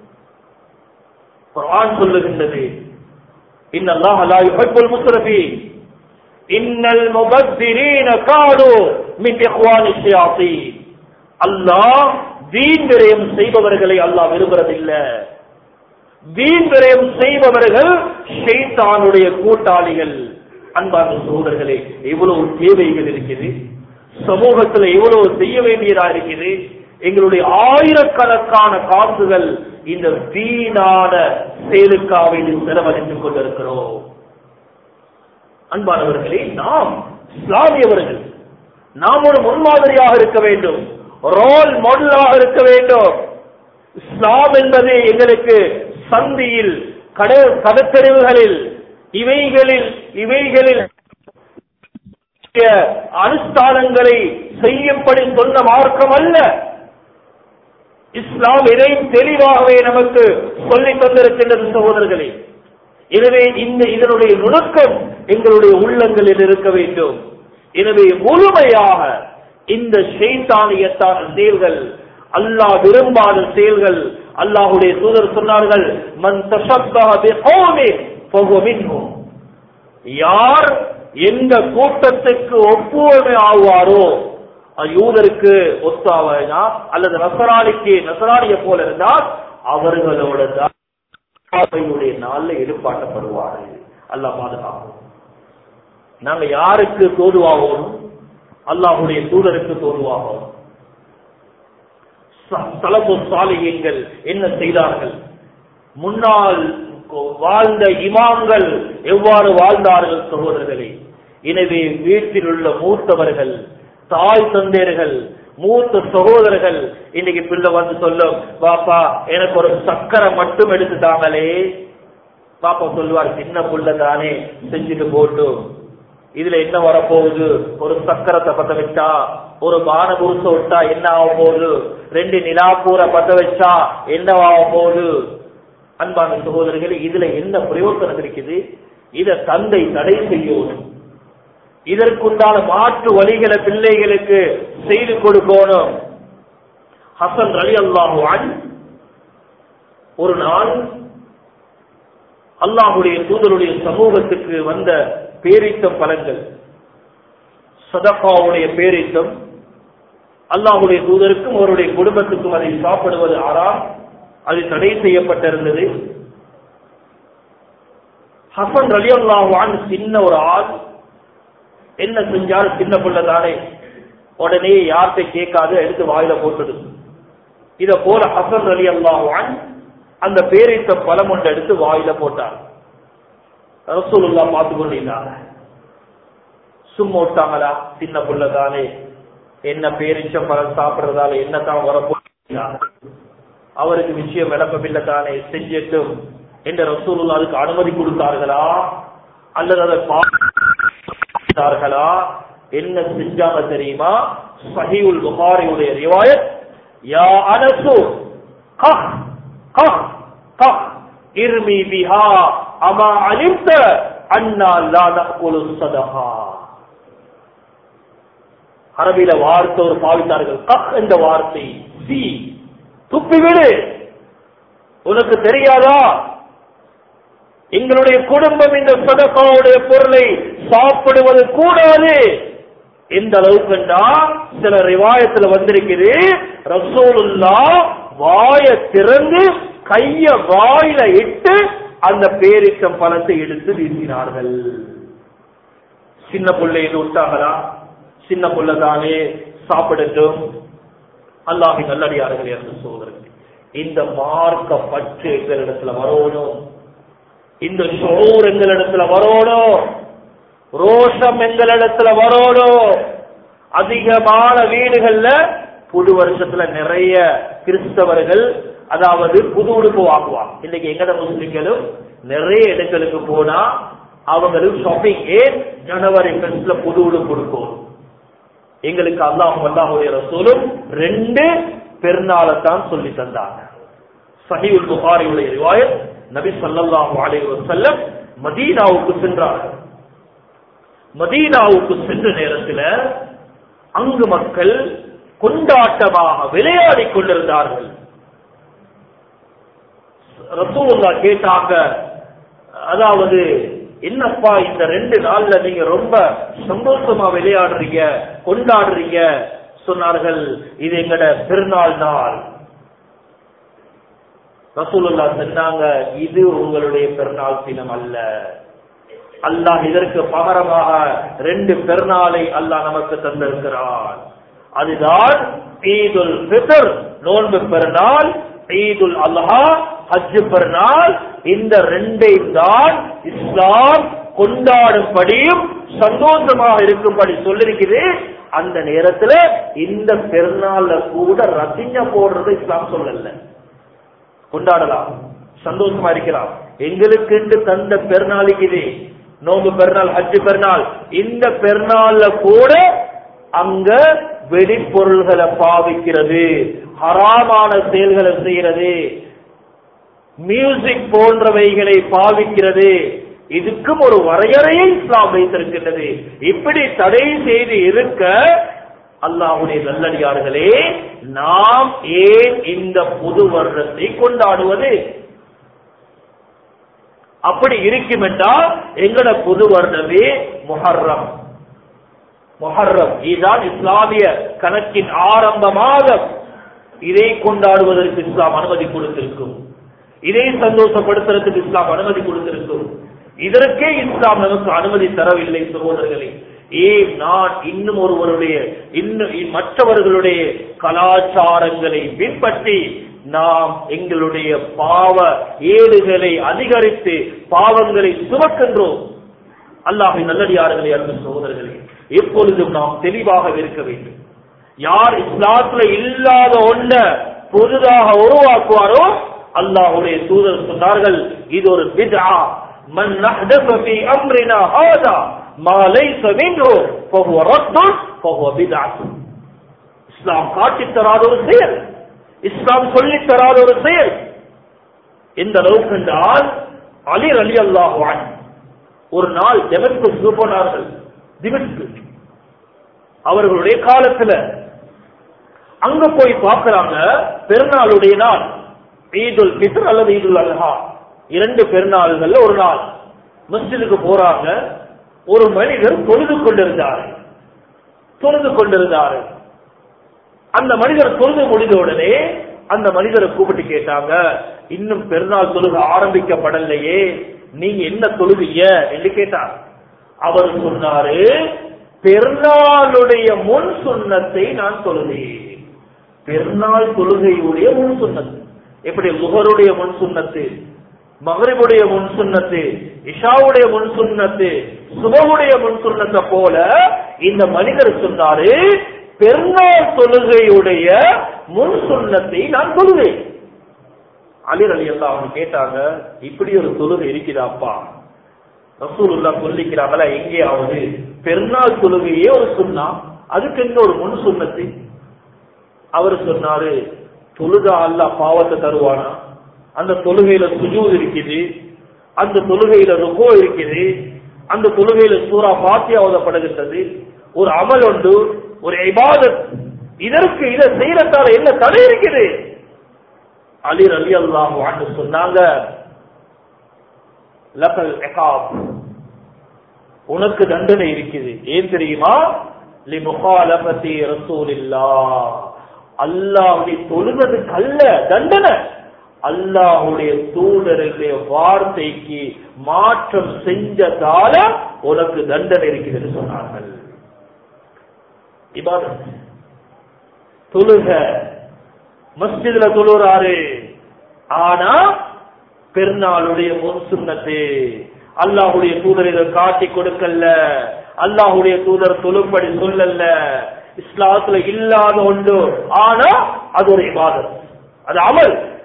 குர்ஆன் சொல்லுகின்றது, இன்னல்லாஹ லா யுஹிப்புல் முஸ்ரிஃபீன் இன்னல் முபத்திரீன கானூ மின் இக்வானிஷ் ஷயாத்தீன். அல்லாஹ் வீண் விரயம் செய்பவர்களை அல்லாஹ் விரும்புவதில்லை. வீண் விரயம் செய்பவர்கள் ஷைத்தானுடைய கூட்டாளிகள். அன்பார்ந்த சகோதரர்களே, எவ்வளவு தேவைகள் இருக்குது, சமூகத்தில் எவ்வளவு செய்ய வேண்டியதா இருக்குது. எங்களுடைய ஆயிரக்கணக்கான காசுகள் இந்த வீணான செயலுக்காக செலவழித்துக் கொண்டிருக்கிறோம். அன்பானவர்களே, நாம் இஸ்லாமியவர்கள், நாம் ஒரு முன்மாதிரியாக இருக்க வேண்டும், ரோல் மாடலாக இருக்க வேண்டும். இஸ்லாம் என்பது எங்களுக்கு சந்தியில், கடற்கரைகளில், இவைகளில் அனுஷ்டானங்களை செய்யும்படி சொன்ன மார்க்கம் அல்ல. இஸ்லாம் இதையும் தெளிவாகவே நமக்கு சொல்லித் தந்திருக்கின்றது சகோதரர்களே. எனவே இதனுடைய நுணுக்கம் எங்களுடைய உள்ளங்களில் இருக்க வேண்டும். எனவே முழுமையாக இந்த ஷைத்தானியத்தான செயல்கள், அல்லாஹ் விரும்பாத செயல்கள், அல்லாஹ்வுடைய தூதர் சொன்னார்கள், மன் தஷப்பஹ பிகௌமின் ஃபஹுவ மின்ஹும். யார் எந்த கூட்டத்துக்கு ஒப்புமை ஆவாரோ, யூதருக்கு ஒத்தாவனா அல்லது நசராணிய போல இருந்தால் அவர்களோட நாள்ல எதிர்பார்க்கப்படுவார்கள். அல்லாஹ் பாதுகாக்கும். நாங்க யாருக்கு தோதுவாகணும்? அல்லாஹ்வுடைய தூதருக்கு தோதுவாகணும். ஸலஃபு ஸாலிஹீன்கள் என்ன செய்தார்கள்? முன்னால் வாழ்ந்த இமாம்கள் எவ்வாறு வாழ்ந்தார்கள் சகோதரர்களே. எனவே வீட்டில் உள்ள மூத்தவர்கள், தாய் தந்தையர்கள், மூத்த சகோதரர்கள் இன்னைக்கு பிள்ளை வந்து சொல்லும், பாப்பா எனக்கு ஒரு சக்கரை மட்டும் எடுத்துட்டாங்களே. பாப்பா சொல்லுவார், சின்ன புள்ள தானே, செஞ்சுட்டு போட்டு, இதுல என்ன வரப்போகுது? ஒரு சக்கரத்தை பத்த வச்சா, ஒரு பானபுருஷ விட்டா என்ன ஆக போகுது? 2 நிலாப்பூரை பத்த வச்சா என்னவாக போகுது? அன்பான சகோதரர்களே, இதுல என்ன பிரயோசனம் இருக்குது? இத தந்தை தடை செய்யணும். இதற்குண்டான மாற்று வழிகளை பிள்ளைகளுக்கு செய்து கொடுக்கணும். ஹசன் ரலியல்லாஹு அன்ஹு ஒரு நாள் அல்லாஹ்வுடைய தூதருடைய சமூகத்துக்கு வந்த பேரித்தம் பழங்கள், சதகாவுடைய பேரித்தம், அல்லாஹ்வுடைய தூதருக்கும் அவருடைய குடும்பத்துக்கும் அதை சாப்பிடுவது ஹராம், அது தடை செய்யப்பட்டிருந்தது. ஹசன் ரலியல்லாஹு அன்ஹு சின்ன ஒரு ஆள், என்ன செஞ்சாரு? சின்ன பிள்ளை தானே, உடனே யார்கிட்ட கேட்காத எடுத்து வாயில போட்டுடு. இத போல ஹசன் ரலியல்லாஹு அன்ஹு அந்த பேரித்த பழம் ஒன்று எடுத்து வாயில போட்டார். ரசூலுல்லாஹ் பார்த்து கொண்டிருந்தாங்க. சும்மா விட்டாங்களா? சின்ன பிள்ளை தானே, என்ன பேரிச்ச பழம் சாப்பிடுறதால என்னதான் வரப்போ, அவருக்கு விஷயம் விளப்பமில்லை தானே, செஞ்சிட்டும் என்ற ரசூலுல்லாஹ் அதுக்கு அனுமதி கொடுத்தார்களா அல்லது அதை பார்த்தார்களா? என்ன செஞ்சாங்க தெரியுமா? ஸஹீஹுல் புகாரியுடைய ரிவாயத், யா அனசு கஹ் கஹ் கஹ் இர்மி பிஹா அமா அலிம்த அன்னா லா நஅகுலு ஸதகா. அரபில வார்த்தை ஒரு பாவித்தார்கள், கஹ் என்ற வார்த்தை, சி துப்பிவிடு, உனக்கு தெரியாதா எங்களுடைய குடும்பம் இந்த சதகாவுடைய பொருளை சாப்பிடுவது கூடாது. எந்த அளவுக்கு சில ரிவாயத்துல வந்திருக்குது, ரசூலுல்லாஹ் வாய திறந்து கைய வாயில இட்டு அந்த பேரிச்சம் பழத்தை எடுத்து வீசினார்கள். சின்ன பிள்ளை விட்டாங்களா? சின்ன பிள்ளை தானே, சாப்பிடட்டும். அல்லாஹ்வின் நல்லடியார்களே என்று சோதரர்கள், இந்த மார்க்க பற்று எங்களிடத்துல வரணும், இந்த ஷூர் எங்களிடத்துல வரணும், ரோஷம் எங்களிடத்துல வரணும். அதிகமான வீடுகள்ல புது வருஷத்துல நிறைய கிறிஸ்தவர்கள் அதாவது புது உடுப்பு வாங்குவாங்க. இன்னைக்கு எங்கட முஸ்லிம்களும் நிறைய இடங்களுக்கு போனா அவங்களுக்கு ஷாப்பிங் ஏன் ஜனவரி ஃபர்ஸ்ட்ல புது உடுப்பு கொடுக்கும். எங்களுக்கு அல்லாஹ்வுடைய ரசூலும் 2 பெருநாளை தான் சொல்லி தந்தாங்க. சஹீஹுல் புகாரியுடைய ரிவாயத், நபி ஸல்லல்லாஹு அலைஹி வஸல்லம் மதீனாவுக்கு சென்றார்கள். மதீனாவுக்கு சென்ற நேரத்தில் அங்கு மக்கள் கொண்டாட்டமாக விளையாடி கொண்டிருந்தார்கள். ரசூலுல்லாஹ் கேட்டாங்க, அதாவது என்னப்பா இந்த 2 நாள்ல நீங்க ரொம்ப சந்தோஷமா விளையாடுறீங்க, கொண்டாடுறீங்க? சொன்னார்கள், இது எங்கட பெருநாள் நாள். ரசூலுல்லாஹ் சொன்னாங்க, இது உங்களுடைய பெருநாள் தினம் அல்ல. அல்லாஹ் இதற்கு பகரமாக 2 பெருநாளை அல்லாஹ் நமக்கு தந்திருக்கிறான். அதுதான் ஈதுல் ஃபித்ர் நோன்பு பெருநாள், ஈதுல் அல்ஹா ஹஜ் பெருநாள். இந்த 2ஐயும் தான் இஸ்லாம் கொண்டாடும்படியும் சந்தோஷமாக இருக்கும்படி சொல்லிருக்குது. அந்த நேரத்துல இந்த பெருநாள்ல கூட ரத்திஞ்ச போடுறது இஸ்லாம் சொல்லல. கொண்டாடலாம், சந்தோஷமா இருக்கலாம். எங்களுக்கு தந்த பெருநாளைக்கு இது நோம்பு பெருநாள், ஹஜ் பெருநாள். இந்த பெருநாள்ல கூட அங்க வெடிப்பொருள்களை பாவிக்கிறது, ஹராமான செயல்களை செய்கிறது, மியூசிக் போன்றவைகளை பாவிக்கிறது. இதுக்கும் ஒரு வரையறையை இஸ்லாம் வைத்திருக்கின்றது. இப்படி தடை செய்து இருக்க அல்லாஹ்வுடைய நல்லடியார்களே, நாம் ஏன் இந்த புது வருடத்தை கொண்டாடுவது? அப்படி இருக்கும் என்றால் எங்கட புது வருடமே முஹர்ரம். முஹர்ரம் இதுதான் இஸ்லாமிய கணக்கின் ஆரம்பமாக. இதை கொண்டாடுவதற்கு இஸ்லாம் அனுமதி கொடுத்திருக்கும். இதை சந்தோஷப்படுத்துறதுக்கு இஸ்லாம் அனுமதி கொடுத்திருக்கும். இதற்கே இஸ்லாம் நமக்கு அனுமதி தரவில்லை சகோதரர்களே. ஏன் நான் இன்னும் ஒருவருடைய மற்றவர்களுடைய கலாச்சாரங்களை பின்பற்றி நாம் எங்களுடைய பாவ ஏடுகளை அதிகரித்து பாவங்களை சுமக்கின்றோம்? அல்லாஹ்வின் நல்லடியார்களே, அன்பு சகோதரர்களே, எப்பொழுதும் நாம் தெளிவாக இருக்க வேண்டும். யார் இஸ்லாத்துல இல்லாத ஒன்றை புதிதாக உருவாக்குவாரோ அல்லாஹ்வுடைய தூதர் சொன்னார்கள், இது ஒரு பித்ஆ. மன் அஹ்தஸ ஃபீ அம்ரினா ஹாதா மா லைஸ மின்ஹு ஃபஹுவ ரத்துன் ஃபஹுவ பித்அத். இஸ்லாம் காட்டித் தராத ஒரு செயல், இஸ்லாம் சொல்லித் தராத ஒரு செயல். எந்த அளவுக்கு என்றால் அலி ரலியல்லாஹு அன்ஹு ஒரு நாள் டெமஸ்கஸ் போனார்கள். திமஸ்கஸ் அவர்களுடைய காலத்துல அங்க போய் பார்க்கிறாங்க, பெருநாளுடைய நாள் ஈதுல் ஃபித்ர் அல்லது ஈதுல் அல்ஹா, 2 பெருநாள்கள்ல ஒரு நாள். மஸ்ஜிதுக்கு போறாங்க. ஒரு மனிதர் தொழுது கொண்டிருந்தாரு. அந்த மனிதர் தொழுது முடிந்த உடனே அந்த மனிதரை கூப்பிட்டு கேட்டாங்க, இன்னும் பெருநாள் தொழுக ஆரம்பிக்கப்படலையே, நீங்க என்ன தொழுவீங்க என்று கேட்டார். அவர் சொன்னாரு, பெருநாளுடைய முன் சுன்னத்தை நான் தொழுவேன். பெருநாள் தொழுகையுடைய முன் சுன்னத்து எப்படி? லுஹருடைய முன் சுன்னத்து, மக்ரிபுடைய முன் சுன்னத்து, இஷாவுடைய முன் சுன்னத்து, சுபஹுடைய முன் சுன்னத்தை போல இந்த மனிதர் சொன்னாரு, பெருநாள் தொழுகையுடைய முன் சுன்னத்தை நான் தொழுவேன். அலி ரலியல்லாஹு அன்ஹு கேட்டாங்க, இப்படி ஒரு தொழுகை இருக்குதாப்பா? ரசூலுல்லாஹ் சொல்லிக்கிறாங்களா எங்கேயாவது பெருநாள் தொழுகையே ஒரு சுன்னா, அதுக்கு என்ன ஒரு முன் சுன்னத்து? அவர் சொன்னாரு, தொழுகா அல்லாஹ் பாவத்தை தருவானா? அந்த தொழுகையில சுஜூத் இருக்குது, அந்த தொழுகையில ருகூ இருக்குது, அந்த தொழுகையில சூரா ஃபாத்திஹா ஓதப்படுகின்றது. ஒரு அமல் உண்டு, ஒரு இபாதத். இதற்கு இதை செய்யறதால என்ன தடை இருக்குது? அலி ரலியல்லாஹு அன்ஹு சொன்னாங்க, லகல் இகாப், உனக்கு தண்டனை இருக்குது. ஏன் தெரியுமா? லிமுகாலபதி ரசூலில்லாஹ், அல்லாஹ்வுடைய தொழுவதுக்கு அல்ல தண்டனை, அல்லாஹ்வுடைய தூதருடைய வார்த்தைக்கு மாற்றம் செஞ்சதால உனக்கு தண்டனை இருக்கிறது சொன்னார்கள். இபாதத் தொழுக, மஸ்ஜிதுல தொழுறாரு, ஆனா பெருநாளுடைய முன் சுன்னத்து அல்லாஹ்வுடைய தூதர் இதை காட்டி கொடுக்கல, அல்லாஹ்வுடைய தூதர் தொழும்படி சொல்லல, இஸ்லாத்துல இல்லாத ஒன்று, ஆனா அது ஒரு இபாதத், அது அமல்.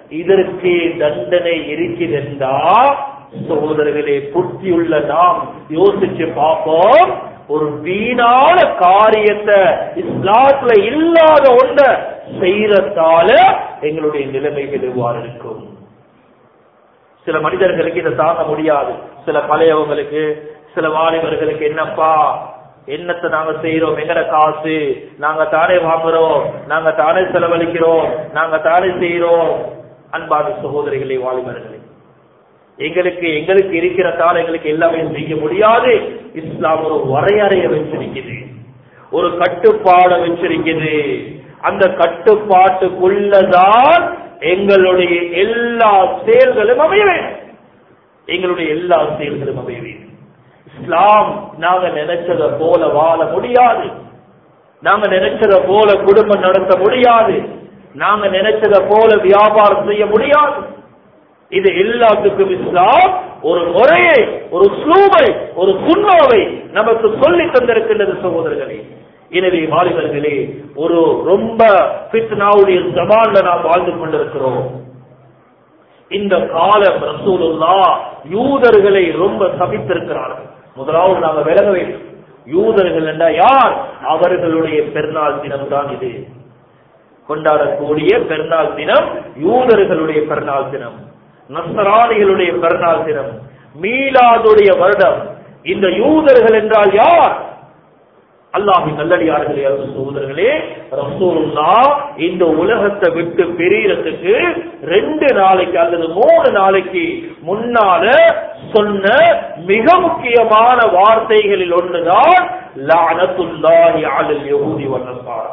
இதற்கு தண்டனை இருக்கிறதா? சகோதரர்களே, புத்தியுள்ள நாம் யோசிச்சு பார்ப்போம். ஒரு வீணான காரியத்தை, இஸ்லாத்துல இல்லாத ஒன்ற செய்யறதால எங்களுடைய நிலைமைகள் எவ்வாறு இருக்கும்? சில மனிதர்களுக்கு இதை தாங்க முடியாது. சில பழையவங்களுக்கு, சில வாலிபர்களுக்கு, என்னப்பா என்னத்தை நாங்க செய்யறோம், எங்கட காசு நாங்க தானே வாங்குறோம், நாங்க தானே செலவழிக்கிறோம், நாங்க தானே செய்யறோம். அன்பான சகோதரிகளே, வாலிபர்களே, எங்களுக்கு இருக்கிறதால எங்களுக்கு எல்லாமே செய்ய முடியாது. இஸ்லாம் ஒரு வரையறையை வச்சிருக்குது, ஒரு கட்டுப்பாடை வச்சிருக்குது. அந்த கட்டுப்பாட்டுக்குள்ளதான் எங்களுடைய எல்லா செயல்களும் அமைய வேண்டும். எங்களுடைய எல்லா செயல்களும் அமைய வேண்டும். இஸ்லாம் நாங்க நினைச்சத போல வாழ முடியாது. நாங்க நினைச்சத போல குடும்பம் நடத்த முடியாது. நாங்க நினைச்சத போல வியாபாரம் செய்ய முடியாது. இது எல்லாத்துக்கும் இஸ்லாம் ஒரு முறையை, ஒரு ஸ்லூவை, ஒரு சுண்ணாவை நமக்கு சொல்லி தந்திருக்கின்றது சகோதரர்களே. எனவே வாலிபர்களே, ஒரு ரொம்ப ஃபித்னாவுடைய ஜமான்ல நாம் வாழ்ந்து கொண்டிருக்கிறோம். இந்த காலம் ரசூலுல்லாஹ் யூதர்களை ரொம்ப சபித்திருக்கிறார்கள். முதலாவது நாங்கள் விளங்க வேண்டும், யூதர்கள் என்றால் யார்? அவர்களுடைய பெருநாள் தினம் தான் இது. கொண்டாடக்கூடிய பெருநாள் தினம் யூதர்களுடைய பெருநாள் தினம், நஸ்ரானிகளுடைய பெருநாள் தினம், மீலாதுடைய வருடம். இந்த யூதர்கள் என்றால் யார்? அல்லாஹ்வின் நல்லடியார்களே, சகோதரர்களே, ரசூலுல்லாஹ் இந்த உலகத்தை விட்டு பிரியறதுக்கு 2 நாளைக்கு அல்லது 3 நாளைக்கு முன்னால சொன்ன மிக முக்கியமான வார்த்தைகளில் ஒன்றுதான் லஅனத்துல்லாஹி அலல் யஹூதி வன் நஸாரா.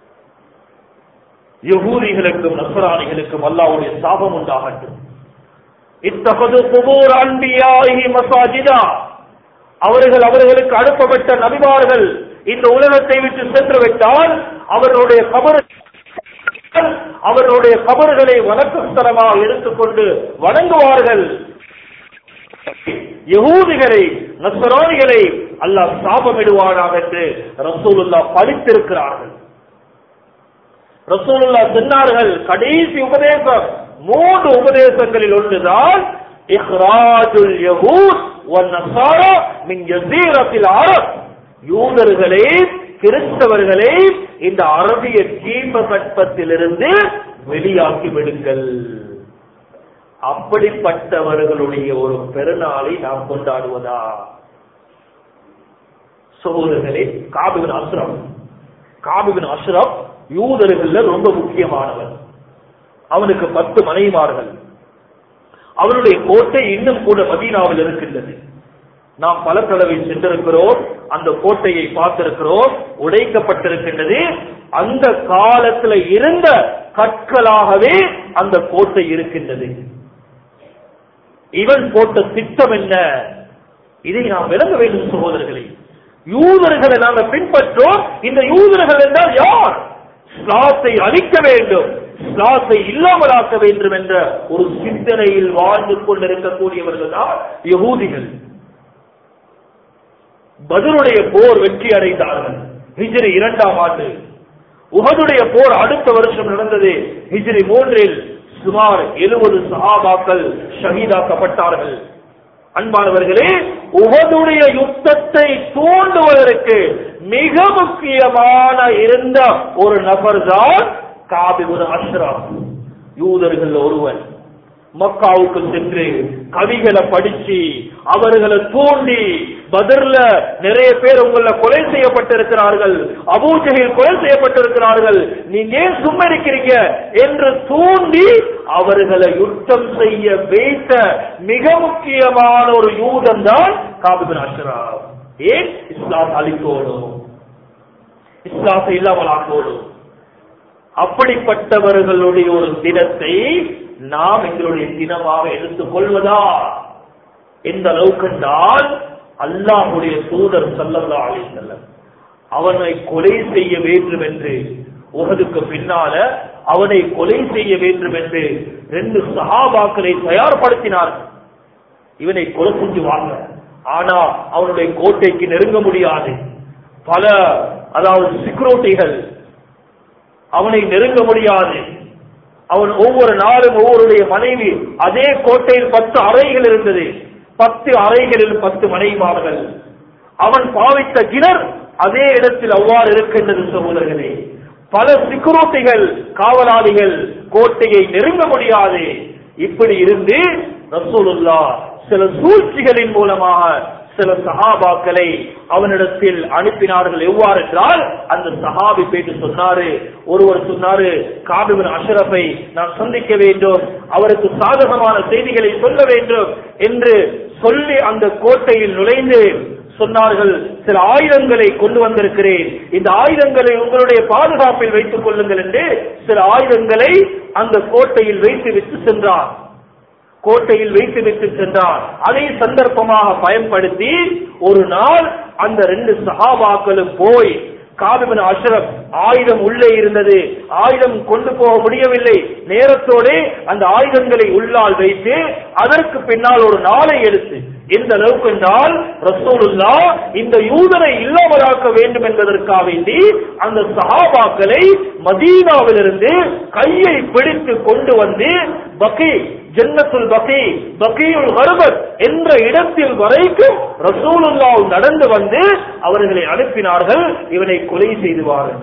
யஹூதிகளுக்கும் நஸ்ரானிகளுக்கும் அல்லாஹ்வுடைய சாபம் உண்டாகட்டும். இத்தகது குபூர் அன்பியாஹி மசாஜிதா. அவர்களுக்கு அனுப்பப்பட்ட நபிமார்கள் இந்த உலகத்தை விட்டு சென்று விட்டால் அவர்களுடைய கபர்களை வணக்கும் ஸ்தலமாக எடுத்துக்கொண்டு வணங்குவார்கள். யஹூதிகளை, நஸ்ரானிகளை அல்லாஹ் சாபமிடுவானாக என்று ரசூலுல்லாஹ் பழித்திருக்கிறார்கள். ரசூலுல்லாஹ் சொன்னார்கள், கடைசி உபதேசம் 3 உபதேசங்களில் ஒன்றுதான் இஹ்ராஜுல் யஹூத் வன் நஸாரா மின் ஜஸீரத்தில் அரப். யூதர்களை, கிறிஸ்தவர்களை இந்த அரபிய தீபகற்பத்திலிருந்து வெளியாக்கி விடுங்கள். அப்படிப்பட்டவர்களுடைய ஒரு பெருநாளை நாம் கொண்டாடுவதா? சகோதரர்களே, காப் இப்னு அஷ்ரப் யூதர்கள்ல ரொம்ப முக்கியமானவர். அவனுக்கு 10 மனைவிமார்கள். அவருடைய கோட்டை இன்னும் கூட மதீனாவில் இருக்கின்றது. நாம் பல தடவை சென்றிருக்கிறோம், அந்த கோட்டையை பார்த்திருக்கிறோம், உடைக்கப்பட்டிருக்கின்றது. அந்த காலத்தில் இருந்த கற்களாகவே அந்த கோட்டை இருக்கின்றது. இவன் போட்ட திட்டம் என்ன? இதை நாம் விளங்க வேண்டும் சகோதரர்களே. யூதர்களை நாங்கள் பின்பற்றோம். இந்த யூதர்கள் என்றால் யார்? இஸ்லாத்தை அழிக்க வேண்டும், இஸ்லாத்தை இல்லாமலாக்க வேண்டும் என்ற ஒரு சிந்தனையில் வாழ்ந்து கொண்டிருக்கக்கூடியவர்கள் தான் யஹூதிகள். பத்ருடைய போர் வெற்றி அடைந்தார்கள் ஹிஜ்ரி 2ஆம் ஆண்டு. உஹதுடைய போர் அடுத்த வருஷம் நடந்தது ஹிஜ்ரி 3இல். சுமார் 70 சஹாபாக்கள் ஷஹீதாக்கப்பட்டார்கள். அன்பானவர்களே, உஹதுடைய யுத்தத்தை தூண்டுவதற்கு மிக முக்கியமான இருந்த ஒரு நபர் தான் காப் இப்னு அஷ்ரப். யூதர்கள் ஒருவன் மக்காவுக்கு சென்று கவிகளை படிச்சு அவர்களை தூண்டி, பத்ர்ல நிறைய பேர் உங்கள கொலை செய்யப்பட்டிருக்கிறார்கள், அபூ ஜஹல் கொலை செய்யப்பட்டிருக்கிறார்கள், நீங்க ஏன் சும்மா இருக்கிறீங்க என்று தூண்டி அவர்களை யுத்தம் செய்ய வைத்த மிக முக்கியமான ஒரு யூதன் தான் காப் இப்னு அஷ்ரப். ஏன்? இஸ்லாம் அழிக்கோடும், இஸ்லாத்தை இல்லாமல் ஆக்கோடும். அப்படிப்பட்டவர்களுடைய ஒரு தினத்தை நாம் எங்களுடைய தினமாக எடுத்துக் கொள்வதா? எந்த அளவுக்கு என்றால், அல்லாஹ்வுடைய தூதர் ஸல்லல்லாஹு அலைஹி வஸல்லம் அவனை கொலை செய்ய வேண்டும் என்று, உஹதுக்கு பின்னால அவனை கொலை செய்ய வேண்டும் என்று 2 சஹாபாக்களை தயார்படுத்தினார்கள். இவனை கொலை செஞ்சு வாங்க, ஆனா அவனுடைய கோட்டைக்கு நெருங்க முடியாது. அதாவது செக்யூரிட்டிகள் அவனை நெருங்க முடியாது. அவன் ஒவ்வொரு நாளும் ஒவ்வொருடைய மனைவி, அதே கோட்டையில் 10 அறைகள் இருந்தது, 10 அறைகளில் 10 மனைவிமார்கள். அவன் பாவித்த கிணர் அதே இடத்தில் அவ்வாறு இருக்கின்றது சகோதரர்களே. பல சிக்யூரிட்டிகள், காவலாளிகள் கோட்டையை நெருங்க முடியாது. இப்படி இருந்து ரசூலுல்லாஹ் சில சூழ்ச்சிகளின் மூலமாக சில சஹாபாக்களை அவனிடத்தில் அனுப்பினார்கள். எவ்வாறு என்றால், அந்த சஹாபி போயிட்டு சொன்னாரு, ஒருவர் சொன்னாரு, காப் இப்னு அஷ்ரஃபை நான் சந்திக்க வேண்டும், அவருக்கு சாதகமான செய்திகளை சொல்ல வேண்டும் என்று சொல்லி அந்த கோட்டையில் நுழைந்து சொன்னார்கள், சில ஆயுதங்களை கொண்டு வந்திருக்கிறேன், இந்த ஆயுதங்களை உங்களுடைய பாதுகாப்பில் வைத்துக் கொள்ளுங்கள் என்று சில ஆயுதங்களை அந்த கோட்டையில் வைத்து விட்டு சென்றார். கோட்டையில் வைத்து விட்டு சென்றார். அதை சந்தர்ப்பமாக பயன்படுத்தி ஒரு நாள் அந்த 2 சஹாபாக்களும் போய், காப் இப்னு அஷ்ரஃப் ஆயுதம் உள்ளே இருந்தது, ஆயுதம் கொண்டு போக முடியவில்லை, நேரத்தோடு அந்த ஆயுதங்களை உள்ளால் வைத்து அதற்கு பின்னால் ஒரு நாளை எடுத்து, எந்த அளவுக்கு என்றால் ரசூலுல்லாஹ் இந்த யூதரை இல்லாமலாக்க வேண்டும் என்பதற்காக வேண்டி அந்த சஹாபாக்களை மதீனாவிலிருந்து கையை பிடித்து கொண்டு வந்து பக்கி, ஜன்னத்துல் பக்கி, பக்கியுல் கர்பத் என்ற இடத்தில் வரைக்கும் ரசூலுல்லாஹ் நடந்து வந்து அவர்களை அனுப்பினார்கள், இவனை கொலை செய்துவார்கள்.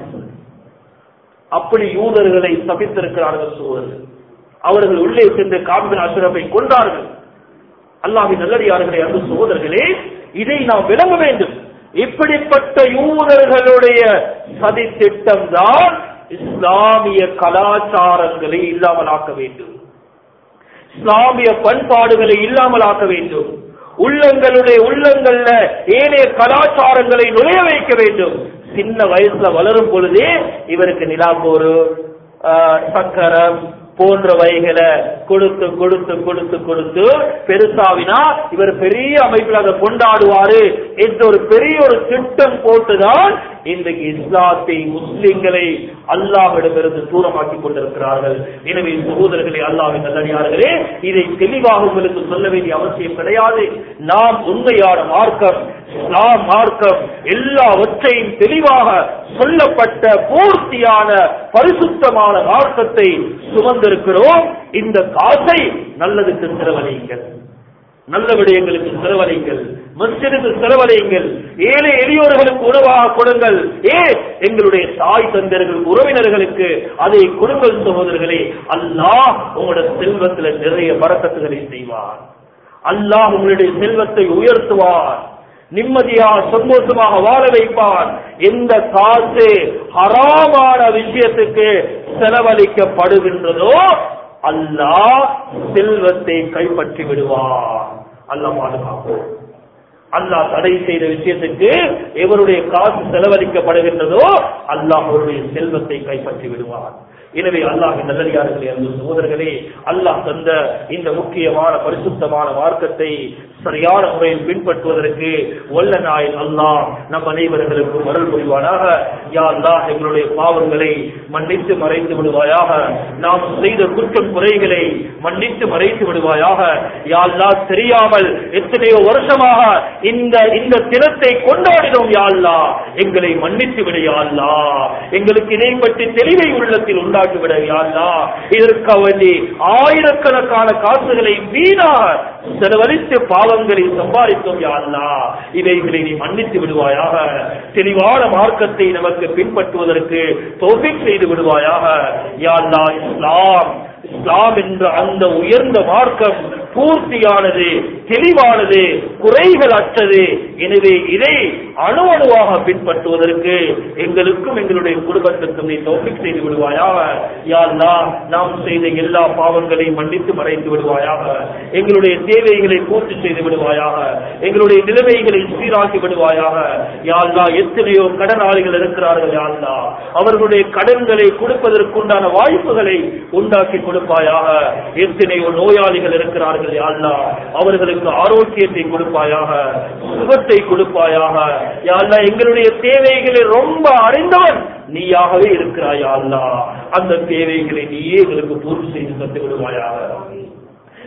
அப்படி யூதர்களை சபித்திருக்கிறார்கள் சோழர்கள். அவர்கள் உள்ளே சென்று காப் இப்னு அஷ்ரஃபை கொன்றார்கள். அல்லாஹ்வின் நல்லடியார்களே, அன்பு சகோதரர்களே, இதை நாம் விளங்க வேண்டும். இப்படிப்பட்ட யூதர்களுடைய சதி திட்டம் தான் இஸ்லாமிய கலாச்சாரங்களை இல்லாமலாக்க வேண்டும், இஸ்லாமிய பண்பாடுகளை இல்லாமலாக்க வேண்டும், உள்ளங்கள்ல ஏனைய கலாச்சாரங்களை நுழைய வைக்க வேண்டும். சின்ன வயசுல வளரும் பொழுதே இவருக்கு நிலாப்போரு, சக்கரம் போன்ற வகைகளை கொடுத்து கொடுத்து கொடுத்து கொடுத்து பெருசாவினா இவர் பெரிய அமைப்பில் அதை கொண்டாடுவாரு என்ற ஒரு பெரிய ஒரு திட்டம் போட்டுதான் இன்றைக்கு இஸ்லாத்தை, முஸ்லிம்களை அல்லாஹ்விடமிருந்து தூரமாக்கி கொண்டிருக்கிறார்கள். எனவே சகோதரர்களே, அல்லாஹ்வின் நல்லடியார்களே, இதை தெளிவாக உங்களுக்கு சொல்ல வேண்டிய அவசியம் கிடையாது. நாம் உண்மையான மார்க்கம், இஸ்லாம் மார்க்கம் எல்லாவற்றையும் தெளிவாக சொல்லப்பட்ட பூர்த்தியான பரிசுத்தமான மார்க்கத்தை சுமந்திருக்கிறோம். இந்த காசை நல்லதுக்கு செலவழியுங்கள், நல்ல விடயங்களுக்கு செலவழிங்கள், மஸ்ஜிதுக்கு செலவழியுங்கள், ஏழை எளியோர்களுக்கு உணவாக கொடுங்கள். எங்களுடைய தாய் தந்தர்கள் உறவினர்களுக்கு அதை கொடுங்கள் சகோதரர்களே. அல்லாஹ் உங்களுடைய செல்வத்தில் நிறைய பரக்கத்துகளை செய்வார். அல்லாஹ் உங்களுடைய செல்வத்தை உயர்த்துவார், நிம்மதியாக சந்தோஷமாக வாழ வைப்பான். எந்த காசு ஹராமான விஷயத்துக்கு செலவழிக்கப்படுகின்றதோ அல்லாஹ் செல்வத்தை கைப்பற்றி விடுவார். அல்லாஹ் பாதுகாப்போம். அல்லாஹ் தடை செய்த விஷயத்துக்கு எவருடைய காசு செலவழிக்கப்படுகின்றதோ அல்லாஹ் அவருடைய செல்வத்தை கைப்பற்றி விடுவார். எனவே அல்லாஹ்வின் நல்லடியார்களே, அன்பு சகோதரர்களே, அல்லாஹ் தந்த இந்த முக்கியமான பரிசுத்தமான மார்க்கத்தை சரியான முறையில் பின்பற்றுவதற்கு வல்ல நாயன் அல்லாஹ் நம் அனைவர்களுக்கும் அருள் புரிவானாக. யா அல்லாஹ், எங்களுடைய பாவங்களை மன்னித்து மறைத்து விடுவாயாக, நாம் செய்த குற்றம் குறைகளை மன்னித்து மறைத்து விடுவாயாக. யா அல்லாஹ், தெரியாமல் எத்தனையோ வருஷமாக இந்த தினத்தை கொண்டாடினோம். யா அல்லாஹ், எங்களை மன்னித்து விடு. யா அல்லாஹ், எங்களுக்கு இதை பற்றி தெளிவை உள்ளத்தில் உண்டாக்கி விட. யா அல்லாஹ், இதற்காக வேண்டி ஆயிரக்கணக்கான காசுகளை வீணாக செலவழித்து பாவங்களை சம்பாதித்தோம். யா அல்லாஹ், இவைகளை நீ மன்னித்து விடுவாயாக. தெளிவான மார்க்கத்தை நமக்கு பின்பற்றுவதற்கு தௌஃபீக் செய்து விடுவாயாக. யா அல்லாஹ், இஸ்லாம் என்ற அந்த உயர்ந்த மார்க்கம் பூர்த்தியானது, தெளிவானது, குறைகள் அற்றது. எனவே இதை அணுவணுவாக பின்பற்றுவதற்கு எங்களுக்கும் எங்களுடைய குடும்பத்திற்கும் நீ தௌஃபீக் செய்து விடுவாயாக. யா அல்லாஹ், நாம் செய்த எல்லா பாவங்களையும் மன்னித்து மறைத்து விடுவாயாக. எங்களுடைய தேவைகளை பூர்த்தி செய்து விடுவாயாக. எங்களுடைய நிலைமைகளை சீராக்கி விடுவாயாக. யா அல்லாஹ், எத்தனையோ கடனாளிகள் இருக்கிறார்கள். யா அல்லாஹ், அவர்களுடைய கடன்களை கொடுப்பதற்குண்டான வாய்ப்புகளை உண்டாக்கி கொடுப்பாயாக. எத்தனையோ நோயாளிகள் இருக்கிறார்கள். யா அல்லாஹ், அவர்களுக்கு ஆரோக்கியத்தை கொடுப்பாயாக, சுகத்தை கொடுப்பாயாக. யா அல்லாஹ், எங்களுடைய தேவைகளை ரொம்ப அறிந்தவன் நீயாகவே இருக்கிறாய். யா அல்லாஹ், அந்த தேவைகளை நீயே எங்களுக்கு பூர்த்தி செய்து தந்து விடுவாயாக.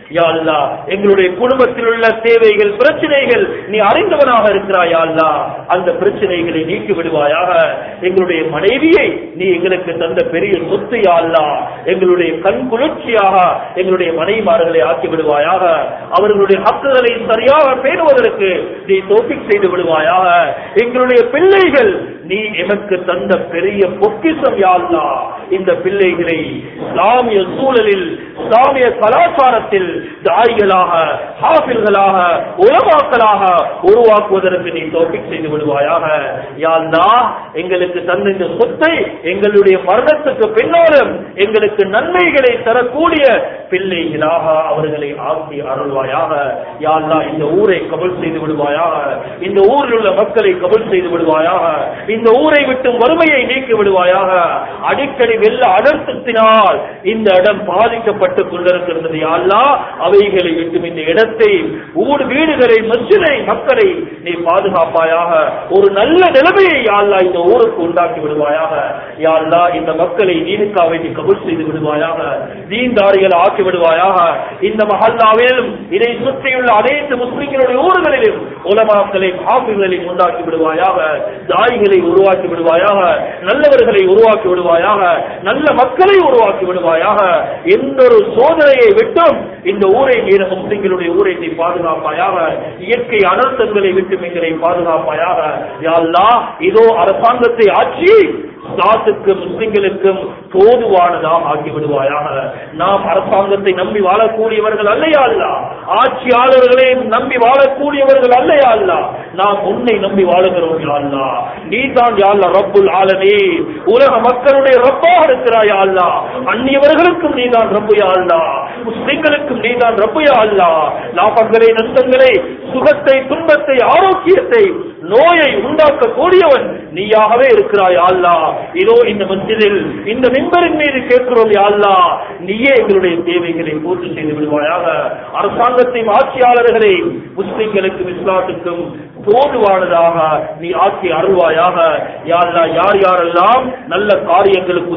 யா அல்லாஹ் எங்களுடைய குடும்பத்தில் உள்ள தேவைகள் பிரச்சனைகள் நீ அறிந்தவனாக இருக்கிறாய் யா அல்லாஹ் அந்த பிரச்சனைகளை நீக்கி விடுவாயாக. எங்களுடைய மனைவியை நீ எங்களுக்கு தந்த பெரிய சொத்து யா அல்லாஹ் எங்களுடைய கண் குளிர்ச்சியாக எங்களுடைய மனைவிமார்களை ஆக்கி விடுவாயாக. அவர்களுடைய ஹக்குகளை சரியாக பேணுவதற்கு நீ தௌஃபீக் செய்து விடுவாயாக. எங்களுடைய பிள்ளைகள் நீ எமக்கு தந்த பெரிய பொக்கிஷம் யா அல்லாஹ் இந்த பிள்ளைகளை இஸ்லாமிய சூழலில் இஸ்லாமிய கலாச்சாரத்தில் தாயிகளாக ஹாஃபில்களாக உலமாக்களாக உருவாக்குவதற்கு நீ தௌஃபீக் செய்து விடுவாயாக. யா அல்லாஹ் எங்களுக்கு தந்த இந்த சொத்தை எங்களுடைய மரணத்துக்கு பின்னாலும் எங்களுக்கு நன்மைகளை தரக்கூடிய பிள்ளைகளாக அவர்களை ஆக்கி அருள்வாயாக. யா அல்லாஹ் இந்த ஊரை கபூல் செய்து விடுவாயாக. இந்த ஊரில் உள்ள மக்களை கபூல் செய்து விடுவாயாக. இந்த ஊரை விட்டு வறுமையை நீக்கி விடுவாயாக. அடிக்கடி வெள்ள அடர்த்தத்தினால் இந்த இடம் பாதிக்கப்பட்டுக் கொண்டிருக்கிறது யா அல்லாஹ் அவைகளை விட்டு இந்த இடத்தை ஊர் வீடுகளை மஸ்ஜிதை மக்களை நீ பாதுகாப்பாயாக. ஒரு நல்ல நிலைமையை யா அல்லாஹ் இந்த ஊருக்கு உண்டாக்கி விடுவாயாக. யா அல்லாஹ் இந்த மக்களை தீனுக்காக நீ கபூல் செய்து விடுவாயாக. தீன்தாரிகள் ஆக்கி விடுவாயாக. இந்த மஹல்லாவிலும் இதை சுற்றியுள்ள அனைத்து முஸ்லிம்களுடைய ஊர்களிலும் உலமாக்களையும் ஹாஃபில்களையும் உண்டாக்கி விடுவாயாக. தாயிகளை உருவாக்கி விடுவாயாக. நல்லவர்களை உருவாக்கி விடுவாயாக. நல்ல மக்களை உருவாக்கி விடுவாயாக. எந்த ஒரு சோதனையை விட்டும் இந்த ஊரை மீற முஸ்லிம்களுடைய ஊரை நீ பாதுகாப்பாயாக. இயற்கை அனர்த்தங்களை விட்டு எங்களை பாதுகாப்பாயாக. யா அல்லாஹ் இதோ அரசாங்கத்தை ஆட்சி நாட்டுக்கும் முஸ்லிம்களுக்கும் தோதுவானதாக ஆக்கி விடுவாயாக. நாம் அரசாங்கத்தை நம்பி வாழக்கூடியவர்கள் அல்லையா அல்லா, ஆட்சியாளர்களை நம்பி வாழக்கூடியவர்கள் அல்லையா அல்லா, நாம் உன்னை நம்பி வாழுகிறோம் யா அல்லாஹ். நீதான் யா அல்லாஹ் ரப்புல் ஆலமீன், உலக மக்களுடைய ரப்பாக இருக்கிறாய் யா அல்லாஹ். அந்நியவர்களுக்கும் நீதான் ரப்பு யா அல்லாஹ், முஸ்லிம்களுக்கும் நீதான் ரப்பு யா அல்லாஹ். லாபங்களை நஷ்டங்களை சுகத்தை துன்பத்தை ஆரோக்கியத்தை நோயை உண்டாக்கக்கூடியவன் நீயாகவே இருக்கிறாய் யா அல்லாஹ். இதோ இந்த மஸ்ஜிதில் இந்த மிம்பரின் மீது கேட்கிறோம் யா அல்லாஹ், நீயே எங்களுடைய தேவைகளை பூர்த்தி செய்து விடுவாயாக. அரசாங்கத்தையும் ஆட்சியாளர்களை முஸ்லிம்களுக்கும் இஸ்லாத்துக்கும் தோதுவானதாக நீ ஆட்சி அருள்வாயாக. யா அல்லாஹ் யார் யாரெல்லாம் நல்ல காரியங்களுக்கு